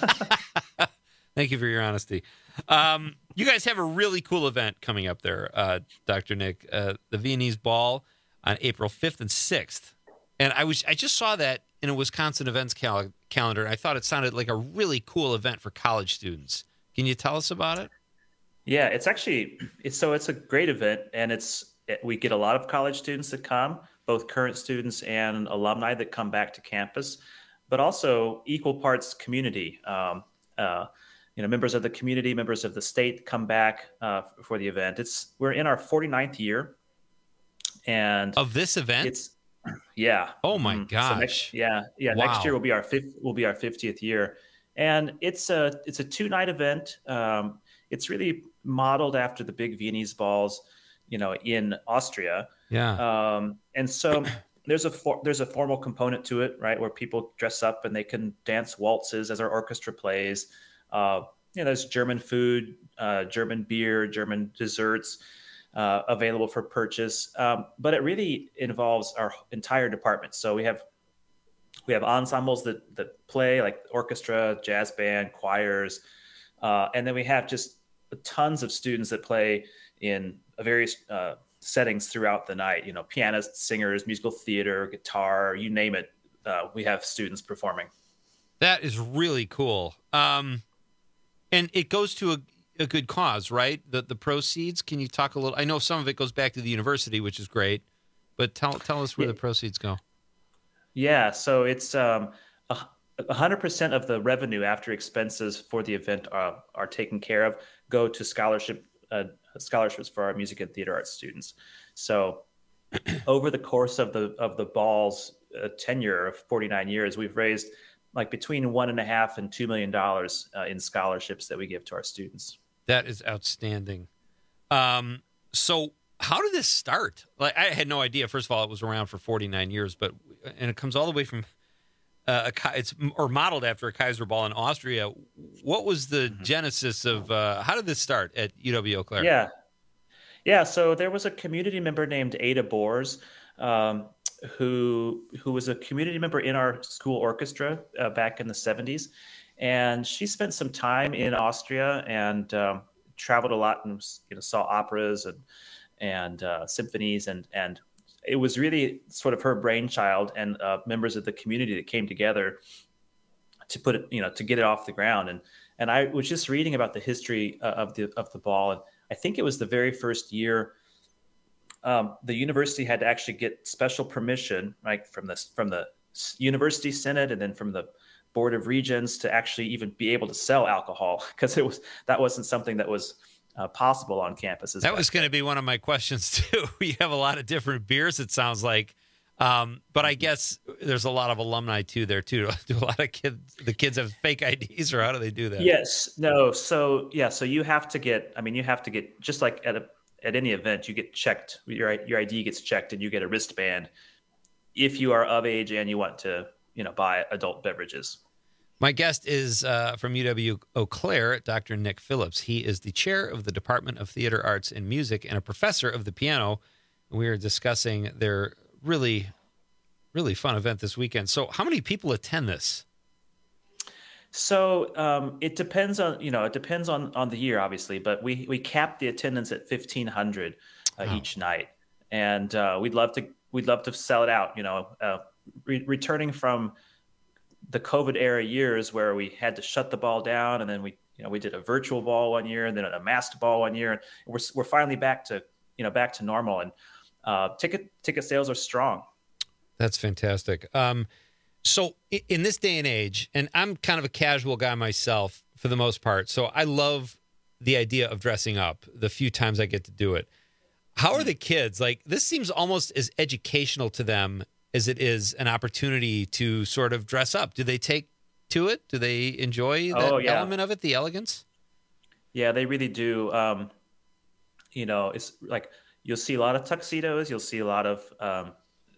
Thank you for your honesty. Um, you guys have a really cool event coming up there, uh, Doctor Nick. Uh, the Viennese Ball on April fifth and sixth. And I was I just saw that in a Wisconsin events cal- calendar, and I thought it sounded like a really cool event for college students. Can you tell us about it? Yeah, it's actually it's so it's a great event, and it's we get a lot of college students that come, both current students and alumni that come back to campus, but also equal parts community. Um, uh, you know, members of the community, members of the state come back uh, for the event. It's we're in our forty-ninth year, and Of this event? it's yeah. Oh my Mhm. gosh. So next, yeah, yeah. Wow. Next year will be our fifth. Will be our fiftieth year, and it's a it's a two night event. Um, it's really modeled after the big Viennese balls, you know, in Austria. Yeah. Um, and so there's a for, there's a formal component to it, right, where people dress up and they can dance waltzes as our orchestra plays. Uh, you know, there's German food, uh, German beer, German desserts. Uh, available for purchase, um, but it really involves our entire department. So we have we have ensembles that that play, like orchestra, jazz band, choirs, uh, and then we have just tons of students that play in various uh, settings throughout the night. You know, pianists, singers, musical theater, guitar, you name it. Uh, we have students performing. That is really cool. Um, and it goes to a, a good cause, right? The the proceeds. Can you talk a little? I know some of it goes back to the university, which is great, but tell tell us where Yeah. the proceeds go. Yeah, so it's um, a a hundred percent of the revenue after expenses for the event are, are taken care of, go to scholarship uh, scholarships for our music and theater arts students. So over the course of the of the ball's uh, tenure of forty-nine years, we've raised like between one and a half and two million dollars uh, in scholarships that we give to our students. That is outstanding. Um, so how did this start? Like, I had no idea. First of all, it was around for forty-nine years, but and it comes all the way from uh, a Ki- it's or modeled after a Kaiser Ball in Austria. What was the Mm-hmm. genesis of uh, how did this start at U W Eau Claire? Yeah. Yeah, so there was a community member named Ada Boers, um, who who was a community member in our school orchestra uh, back in the seventies, and she spent some time in Austria and um, traveled a lot and you know saw operas and and uh, symphonies and and it was really sort of her brainchild and uh, members of the community that came together to put it you know to get it off the ground and and I was just reading about the history uh, of the of the ball and I think it was the very first year um, the university had to actually get special permission, right, from the from the university senate and then from the board of regents to actually even be able to sell alcohol because it was that wasn't something that was uh, possible on campuses. That was going to be one of my questions too. You have a lot of different beers, it sounds like, um, but I guess there's a lot of alumni too there too. Do a lot of kids? The kids have fake I Ds, or how do they do that? Yes, no. So yeah, so you have to get. I mean, you have to get just like at a at any event, you get checked. Your your I D gets checked, and you get a wristband if you are of age and you want to, you know, buy adult beverages. My guest is uh, from U W Eau Claire, Doctor Nick Phillips. He is the chair of the Department of Theater Arts and Music and a professor of the piano. We are discussing their really, really fun event this weekend. So how many people attend this? So um, it depends on, you know, it depends on, on the year, obviously, but we, we cap the attendance at fifteen hundred uh, Wow. each night. And uh, we'd love to, we'd love to sell it out, you know, uh, re- returning from the COVID era years where we had to shut the ball down. And then we, you know, we did a virtual ball one year and then a masked ball one year. And we're, we're finally back to, you know, back to normal. And uh, ticket, ticket sales are strong. That's fantastic. Um, so i- in this day and age, and I'm kind of a casual guy myself for the most part, so I love the idea of dressing up the few times I get to do it. How are the kids? Like, this seems almost as educational to them as it is an opportunity to sort of dress up. Do they take to it? Do they enjoy that Oh, yeah. element of it, the elegance? Yeah, they really do. Um, you know, it's like you'll see a lot of tuxedos. You'll see a lot of um,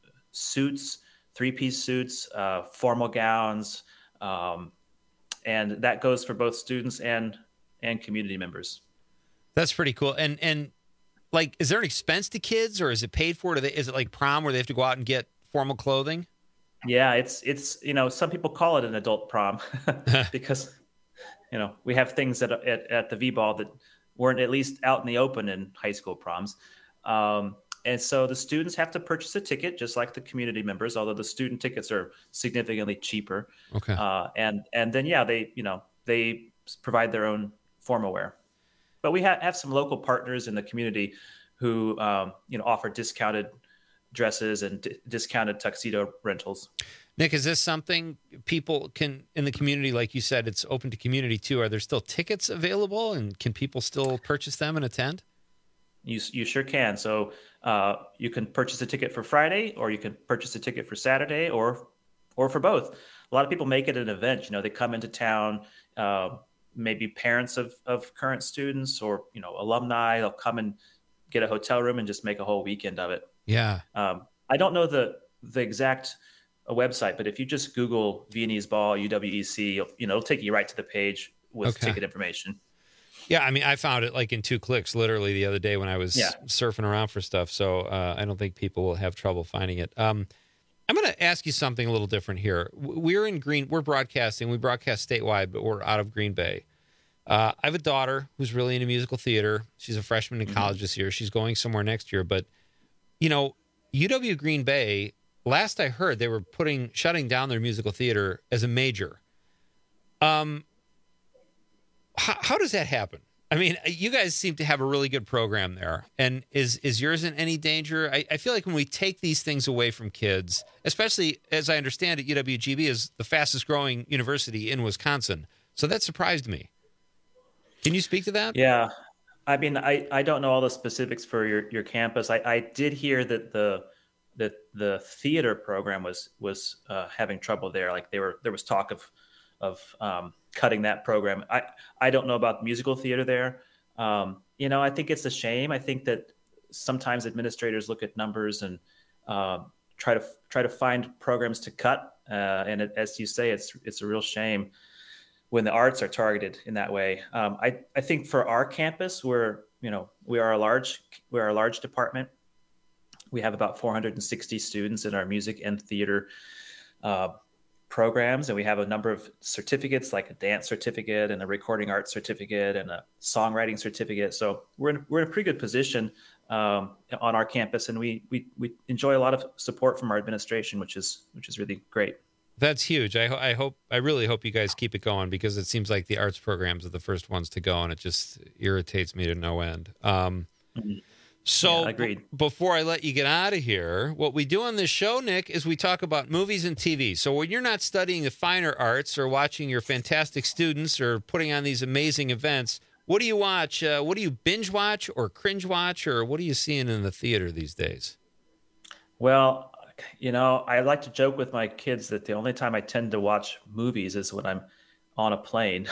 suits, three-piece suits, uh, formal gowns, um, and that goes for both students and and community members. That's pretty cool. And and like, is there an expense to kids, or is it paid for? Do they, is it like prom where they have to go out and get formal clothing? Yeah, it's it's you know some people call it an adult prom because you know we have things at at, at the V-Ball that weren't at least out in the open in high school proms. Um, and so the students have to purchase a ticket just like the community members, although the student tickets are significantly cheaper. Okay. Uh, and and then yeah, they you know they provide their own formal wear. But we ha- have some local partners in the community who um, you know offer discounted dresses and d- discounted tuxedo rentals. Nick, is this something people can in the community? Like you said, it's open to community too. Are there still tickets available, and can people still purchase them and attend? You you sure can. So uh, you can purchase a ticket for Friday, or you can purchase a ticket for Saturday, or or for both. A lot of people make it an event. You know, they come into town, uh, maybe parents of of current students, or you know, alumni. They'll come and get a hotel room and just make a whole weekend of it. Yeah. Um, I don't know the the exact uh, website, but if you just Google Viennese Ball U W E C, you'll, you know, it'll take you right to the page with Okay. ticket information. Yeah, I mean, I found it like in two clicks, literally the other day when I was Yeah. surfing around for stuff. So uh, I don't think people will have trouble finding it. Um, I'm going to ask you something a little different here. W- We're in Green. We're broadcasting. We broadcast statewide, but we're out of Green Bay. Uh, I have a daughter who's really into musical theater. She's a freshman in college this year. She's going somewhere next year. But, you know, U W Green Bay, last I heard, they were putting shutting down their musical theater as a major. Um, how, how does that happen? I mean, you guys seem to have a really good program there. And is is yours in any danger? I, I feel like when we take these things away from kids, especially as I understand it, U W G B is the fastest growing university in Wisconsin. So that surprised me. Can you speak to that? Yeah. I mean, I, I don't know all the specifics for your, your campus. I, I did hear that the that the theater program was was uh, having trouble there. Like they were there was talk of of um, cutting that program. I, I don't know about musical theater there. Um, you know, I think it's a shame. I think that sometimes administrators look at numbers and uh, try to try to find programs to cut. Uh, and it, as you say, it's it's a real shame when the arts are targeted in that way. Um, I, I think for our campus, we're, you know, we are a large, we're a large department. We have about four hundred sixty students in our music and theater uh, programs. And we have a number of certificates, like a dance certificate and a recording arts certificate and a songwriting certificate. So we're in, we're in a pretty good position um, on our campus. And we, we, we enjoy a lot of support from our administration, which is, which is really great. That's huge. I, I hope, I really hope you guys keep it going, because it seems like the arts programs are the first ones to go, and it just irritates me to no end. Um, mm-hmm. So yeah, agreed. b- before I let you get out of here, what we do on this show, Nick, is we talk about movies and T V. So when you're not studying the finer arts or watching your fantastic students or putting on these amazing events, what do you watch? Uh, what do you binge watch or cringe watch, or what are you seeing in the theater these days? Well, you know, I like to joke with my kids that the only time I tend to watch movies is when I'm on a plane.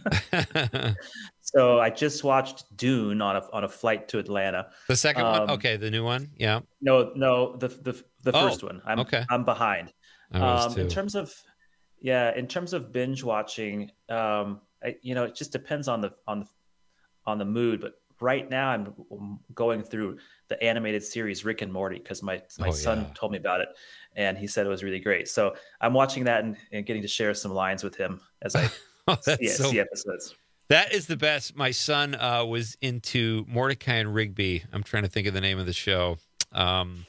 So I just watched Dune on a on a flight to Atlanta. The second um, one? Okay, the new one? Yeah. No, no, the the the Oh, first one. I'm okay. I'm behind. I was Um, too. in terms of yeah, in terms of binge watching, um, I, you know, it just depends on the on the on the mood. But right now, I'm going through the animated series Rick and Morty because my my Oh, son yeah. told me about it, and he said it was really great. So I'm watching that and, and getting to share some lines with him as I Oh, that's see, so- see episodes. That is the best. My son uh, was into Mordecai and Rigby. I'm trying to think of the name of the show. Um,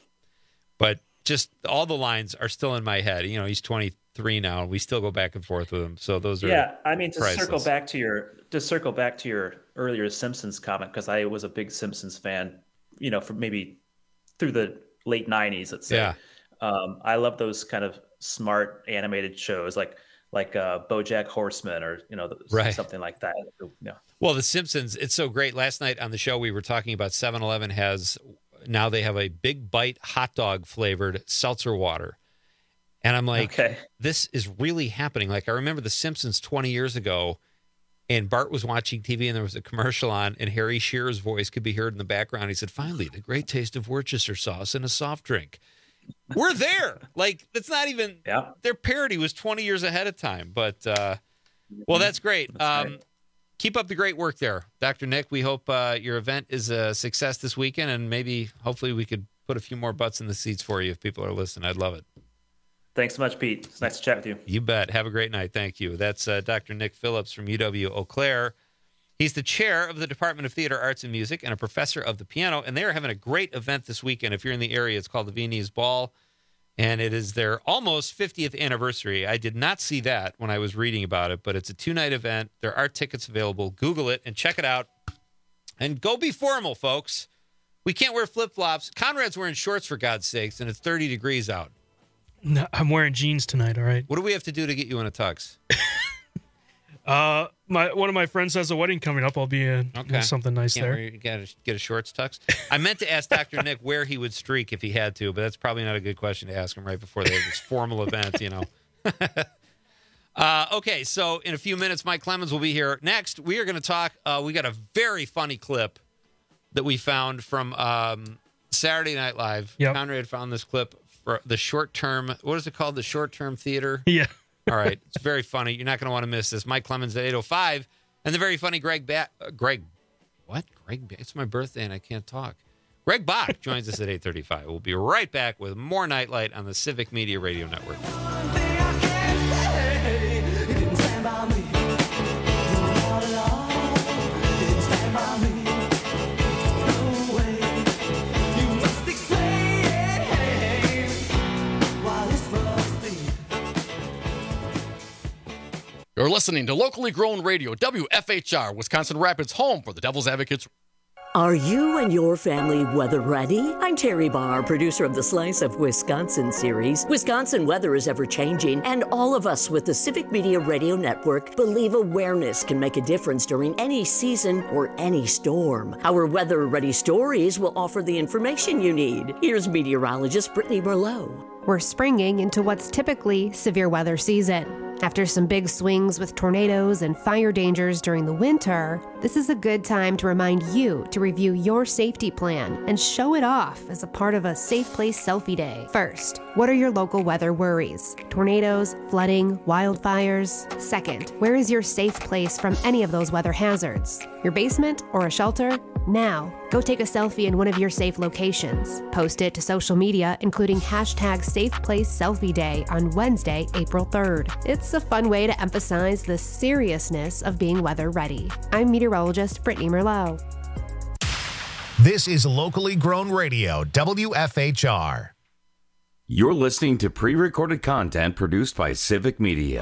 but just all the lines are still in my head. You know, he's twenty-three now, and we still go back and forth with him. So those are Yeah, I mean, to priceless. circle back to your to circle back to your earlier Simpsons comment, because I was a big Simpsons fan, you know, for maybe through the late nineties, let's say. Yeah. Um, I love those kind of smart animated shows like like uh, BoJack Horseman or you know Right. something like that. You know. Well, The Simpsons, it's so great. Last night on the show, we were talking about seven eleven has, now they have a Big Bite hot dog flavored seltzer water. And I'm like, Okay. this is really happening. Like, I remember The Simpsons twenty years ago, and Bart was watching T V, and there was a commercial on, and Harry Shearer's voice could be heard in the background. He said, finally, the great taste of Worcester sauce in a soft drink. We're there. Like, that's not even, yeah. their parody was twenty years ahead of time. But, uh, well, that's great. That's um, right. Keep up the great work there, Doctor Nick. We hope uh, your event is a success this weekend, and maybe, hopefully, we could put a few more butts in the seats for you if people are listening. I'd love it. Thanks so much, Pete. It's nice to chat with you. You bet. Have a great night. Thank you. That's uh, Doctor Nick Phillips from U W Eau Claire. He's the chair of the Department of Theater, Arts, and Music and a professor of the piano, and they are having a great event this weekend. If you're in the area, it's called the Viennese Ball, and it is their almost fiftieth anniversary. I did not see that when I was reading about it, but it's a two-night event. There are tickets available. Google it and check it out. And go be formal, folks. We can't wear flip-flops. Conrad's wearing shorts, for God's sakes, and it's thirty degrees out. No, I'm wearing jeans tonight. All right. What do we have to do to get you in a tux? Uh, my one of my friends has a wedding coming up. I'll be in Okay. something nice Can't there. wear- get, a, get a shorts tux. I meant to ask Doctor Nick where he would streak if he had to, but that's probably not a good question to ask him right before they have this formal event, you know. uh, okay, so in a few minutes, Mike Clemens will be here. Next, we are going to talk. Uh, we got a very funny clip that we found from um, Saturday Night Live. Yep. Conrad found this clip for the short-term, what is it called? The short-term theater? Yeah. All right. It's very funny. You're not going to want to miss this. Mike Clemens at eight oh five. And the very funny Greg ba- uh, Greg, what? Greg, ba- it's my birthday and I can't talk. Greg Bach joins us at eight thirty-five. We'll be right back with more Nightlight on the Civic Media Radio Network. You're listening to locally grown radio, W F H R, Wisconsin Rapids, home for the Devil's Advocates. Are you and your family weather ready? I'm Terry Barr, producer of the Slice of Wisconsin series. Wisconsin weather is ever changing, and all of us with the Civic Media Radio Network believe awareness can make a difference during any season or any storm. Our weather ready stories will offer the information you need. Here's meteorologist Brittany Merlot. We're springing into what's typically severe weather season. After some big swings with tornadoes and fire dangers during the winter, this is a good time to remind you to review your safety plan and show it off as a part of a Safe Place Selfie Day. First, what are your local weather worries? Tornadoes, flooding, wildfires? Second, where is your safe place from any of those weather hazards? Your basement or a shelter? Now, go take a selfie in one of your safe locations. Post it to social media, including hashtag Safe Place Selfie Day on Wednesday, April third. It's a fun way to emphasize the seriousness of being weather ready. I'm meteorologist Brittany Merlot. This is locally grown radio, W F H R. You're listening to pre-recorded content produced by Civic Media.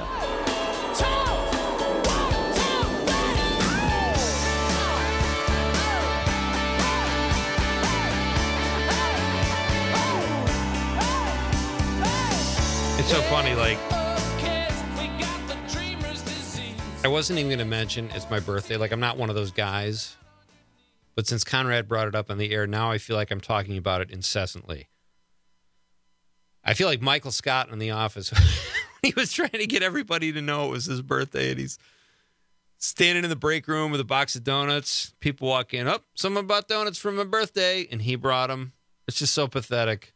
It's so funny, like, I wasn't even going to mention it's my birthday. Like, I'm not one of those guys. But since Conrad brought it up on the air, now I feel like I'm talking about it incessantly. I feel like Michael Scott in The Office. He was trying to get everybody to know it was his birthday, and he's standing in the break room with a box of donuts. People walk in, oh, someone bought donuts for my birthday, and he brought them. It's just so pathetic.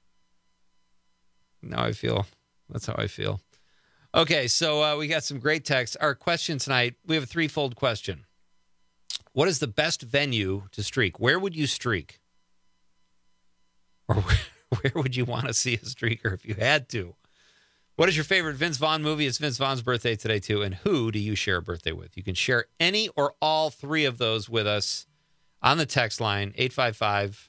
Now I feel, that's how I feel. Okay, so uh, we got some great texts. Our question tonight, we have a threefold question. What is the best venue to streak? Where would you streak? Or where, where would you want to see a streaker if you had to? What is your favorite Vince Vaughn movie? It's Vince Vaughn's birthday today, too. And who do you share a birthday with? You can share any or all three of those with us on the text line, eight five five,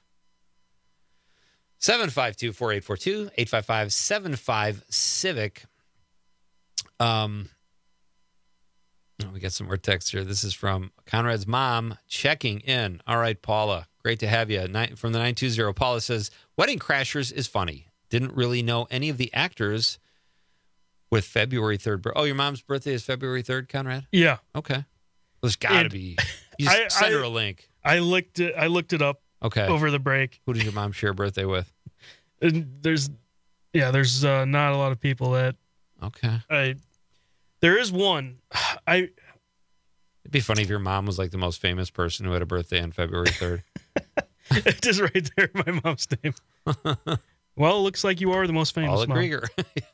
seven five two, four eight four two, eight five five, seven five, CIVIC. Um, oh, we got some more text here. This is from Conrad's mom checking in. All right, Paula, great to have you. Nine, from the nine two zero, Paula says, Wedding Crashers is funny. Didn't really know any of the actors with February third. Oh, your mom's birthday is February third, Conrad? Yeah. Okay. Well, there's got to be. You I, send I, her a link. I looked it. I looked it up. Okay. Over the break. Who did your mom share a birthday with? And there's, yeah, there's uh, not a lot of people that. Okay. I. There is one. I. It'd be funny if your mom was like the most famous person who had a birthday on February third. It's just right there, my mom's name. Well, it looks like you are the most famous. Paula mom. Krieger.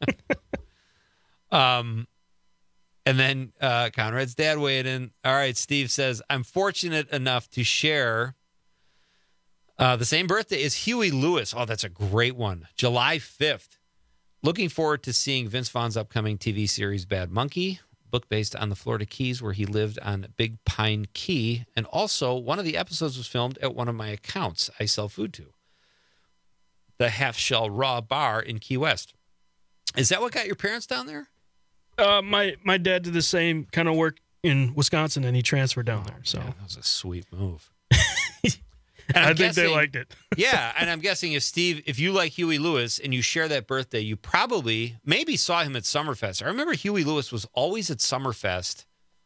um, and then uh, Conrad's dad weighed in. All right, Steve says, I'm fortunate enough to share uh, the same birthday as Huey Lewis. Oh, that's a great one. July fifth. Looking forward to seeing Vince Vaughn's upcoming T V series Bad Monkey, book based on the Florida Keys where he lived on Big Pine Key. And also, one of the episodes was filmed at one of my accounts I sell food to, the Half Shell Raw Bar in Key West. Is that what got your parents down there? Uh, my, my dad did the same kind of work in Wisconsin, and he transferred down there. So that was a sweet move. I think guessing, they liked it. Yeah, and I'm guessing if Steve, if you like Huey Lewis and you share that birthday, you probably maybe saw him at Summerfest. I remember Huey Lewis was always at Summerfest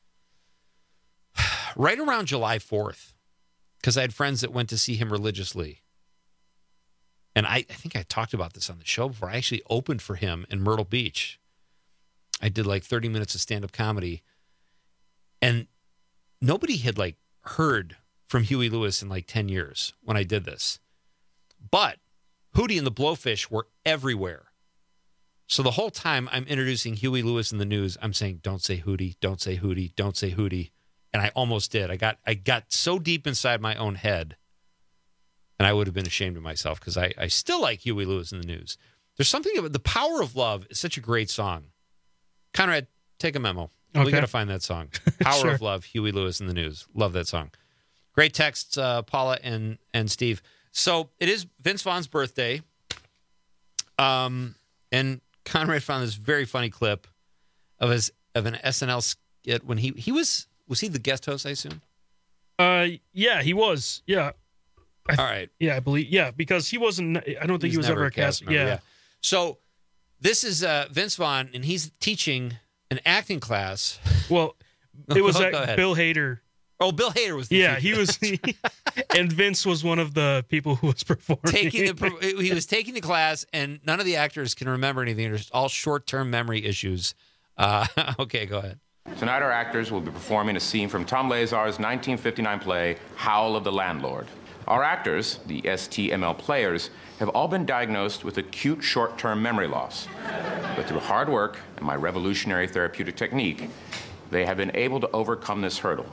right around July fourth because I had friends that went to see him religiously. And I, I think I talked about this on the show before. I actually opened for him in Myrtle Beach. I did like thirty minutes of stand-up comedy. And nobody had like heard from Huey Lewis in like ten years when I did this. But Hootie and the Blowfish were everywhere. So the whole time I'm introducing Huey Lewis in the news, I'm saying, don't say Hootie, don't say Hootie, don't say Hootie. And I almost did. I got I got so deep inside my own head, and I would have been ashamed of myself because I, I still like Huey Lewis in the news. There's something about The Power of Love is such a great song. Conrad, take a memo. Okay. We got to find that song. Power Sure. of Love, Huey Lewis in the news. Love that song. Great texts, uh, Paula and and Steve. So it is Vince Vaughn's birthday. Um, and Conrad found this very funny clip of his of an S N L skit when he he was was he the guest host? I assume. Uh, yeah, he was. Yeah. I, All right. Yeah, I believe. Yeah, because he wasn't. I don't think he was, never ever a cast. member, Yeah. yeah. So this is uh, Vince Vaughn, and he's teaching an acting class. Well, it was Go uh, ahead. Bill Hader. Oh, Bill Hader was. The Yeah, teacher. he was. And Vince was one of the people who was performing. taking the he was taking the class, and none of the actors can remember anything. There's all short-term memory issues. Uh, okay, go ahead. Tonight, our actors will be performing a scene from Tom Lazar's nineteen fifty-nine play, Howl of the Landlord. Our actors, the S T M L players, have all been diagnosed with acute short-term memory loss. But through hard work and my revolutionary therapeutic technique, they have been able to overcome this hurdle.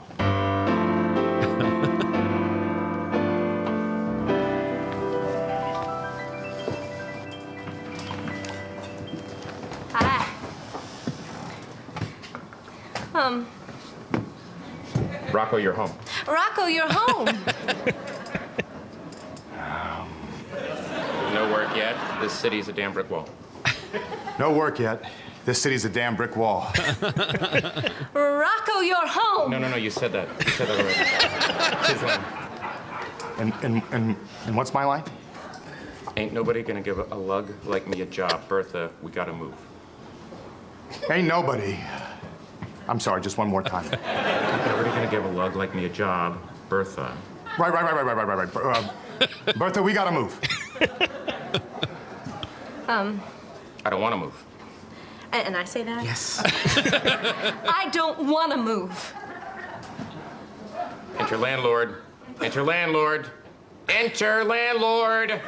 Hi. Um, Rocco, you're home. Rocco, you're home. No work yet. This city's a damn brick wall. No work yet. This city's a damn brick wall. Rocco, you're home. No, no, no, you said that. You said that already. It's his line. And, and, and, and what's my line? Ain't nobody gonna give a lug like me a job. Bertha, we gotta move. Ain't nobody. I'm sorry, just one more time. Ain't nobody gonna give a lug like me a job. Bertha. Right, right, right, right, right, right, right, right. Uh, Bertha, we gotta move. Um, I don't wanna move. and I say that? Yes. I don't want to move. Enter landlord. Enter landlord. Enter landlord.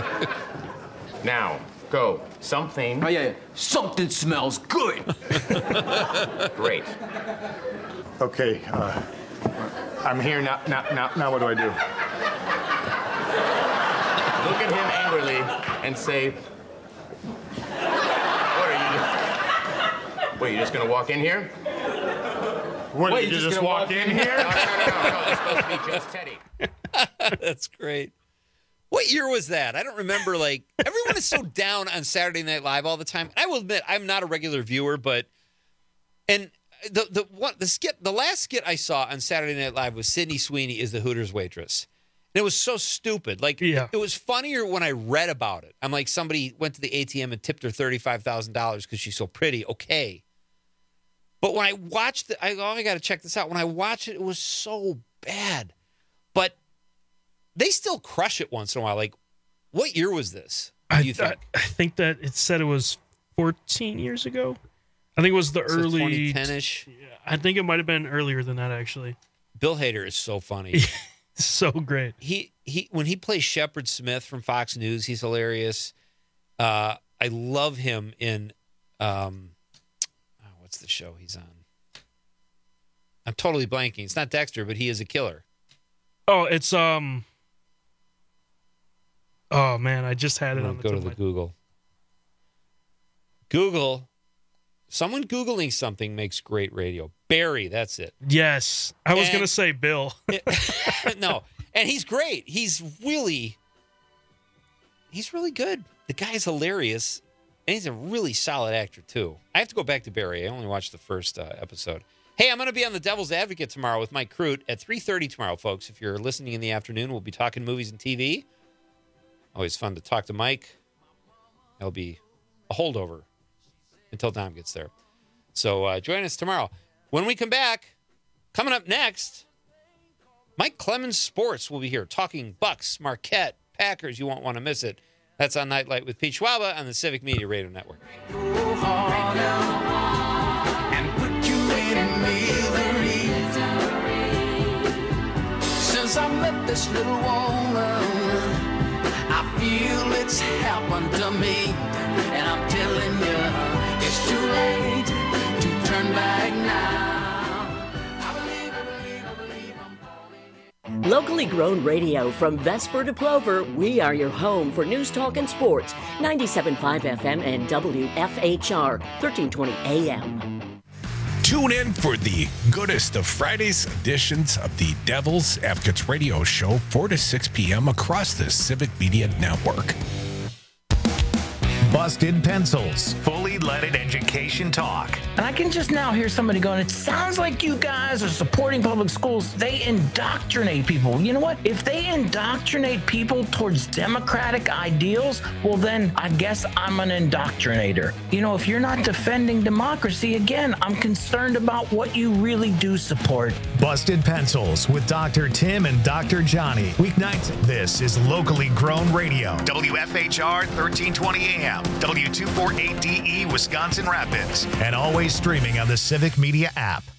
Now, go. Something. Oh, yeah, yeah. Something smells good. Great. Okay, uh, I'm here now, now, now, now what do I do? Look at him angrily and say, what are you, what, are you just gonna walk in here? What, Wait, you you're just gonna walk in here? No, no, no, no, no, it's supposed to be just Teddy. That's great. What year was that? I don't remember. Like, everyone is so down on Saturday Night Live all the time. I will admit, I'm not a regular viewer, but and the the what the skit, the last skit I saw on Saturday Night Live was Sydney Sweeney is the Hooters waitress. And it was so stupid. Like, yeah. It was funnier when I read about it. I'm like, somebody went to the A T M and tipped her thirty-five thousand dollars because she's so pretty. Okay. But when I watched it, I, oh, I got to check this out. When I watched it, it was so bad. But they still crush it once in a while. Like, what year was this? Do you I, think? I, I think that it said it was fourteen years ago. I think it was the So early twenty ten-ish. I think it might have been earlier than that, actually. Bill Hader is so funny. So great. He he when he plays Shepard Smith from Fox News, he's hilarious. Uh, I love him in um, oh, what's the show he's on? I'm totally blanking. It's not Dexter, but he is a killer. Oh, it's um. Oh man, I just had it I'm on the go tip to of the my- Google. Google. Someone Googling something makes great radio. Barry, that's it. Yes, I was And- gonna say Bill. No, and he's great. He's really, he's really good. The guy's hilarious, and he's a really solid actor too. I have to go back to Barry. I only watched the first uh, episode. Hey, I'm going to be on The Devil's Advocate tomorrow with Mike Crute at three thirty tomorrow, folks. If you're listening in the afternoon, we'll be talking movies and T V. Always fun to talk to Mike. There'll be a holdover until Dom gets there. So uh, join us tomorrow. When we come back, coming up next, Mike Clemens Sports will be here talking Bucks, Marquette, Packers. You won't want to miss it. That's on Nightlight with Pete Schwaba on the Civic Media Radio Network. Since I met this little woman, I feel it's happened to me. And I'm telling you, it's too late to turn back now. Locally grown radio from Vesper to Plover, we are your home for news, talk, and sports. ninety-seven point five F M and W F H R, thirteen twenty A M. Tune in for the goodest of Friday's editions of the Devil's Advocates radio show, four to six p.m. across the Civic Media Network. Busted Pencils, fully leaded education talk. And I can just now hear somebody going, it sounds like you guys are supporting public schools. They indoctrinate people. You know what? If they indoctrinate people towards democratic ideals, well, then I guess I'm an indoctrinator. You know, if you're not defending democracy, again, I'm concerned about what you really do support. Busted Pencils with Doctor Tim and Doctor Johnny. Weeknights, this is locally grown radio. W F H R thirteen twenty A M, W two forty-eight D E, Wisconsin Rapids, and always streaming on the Civic Media app.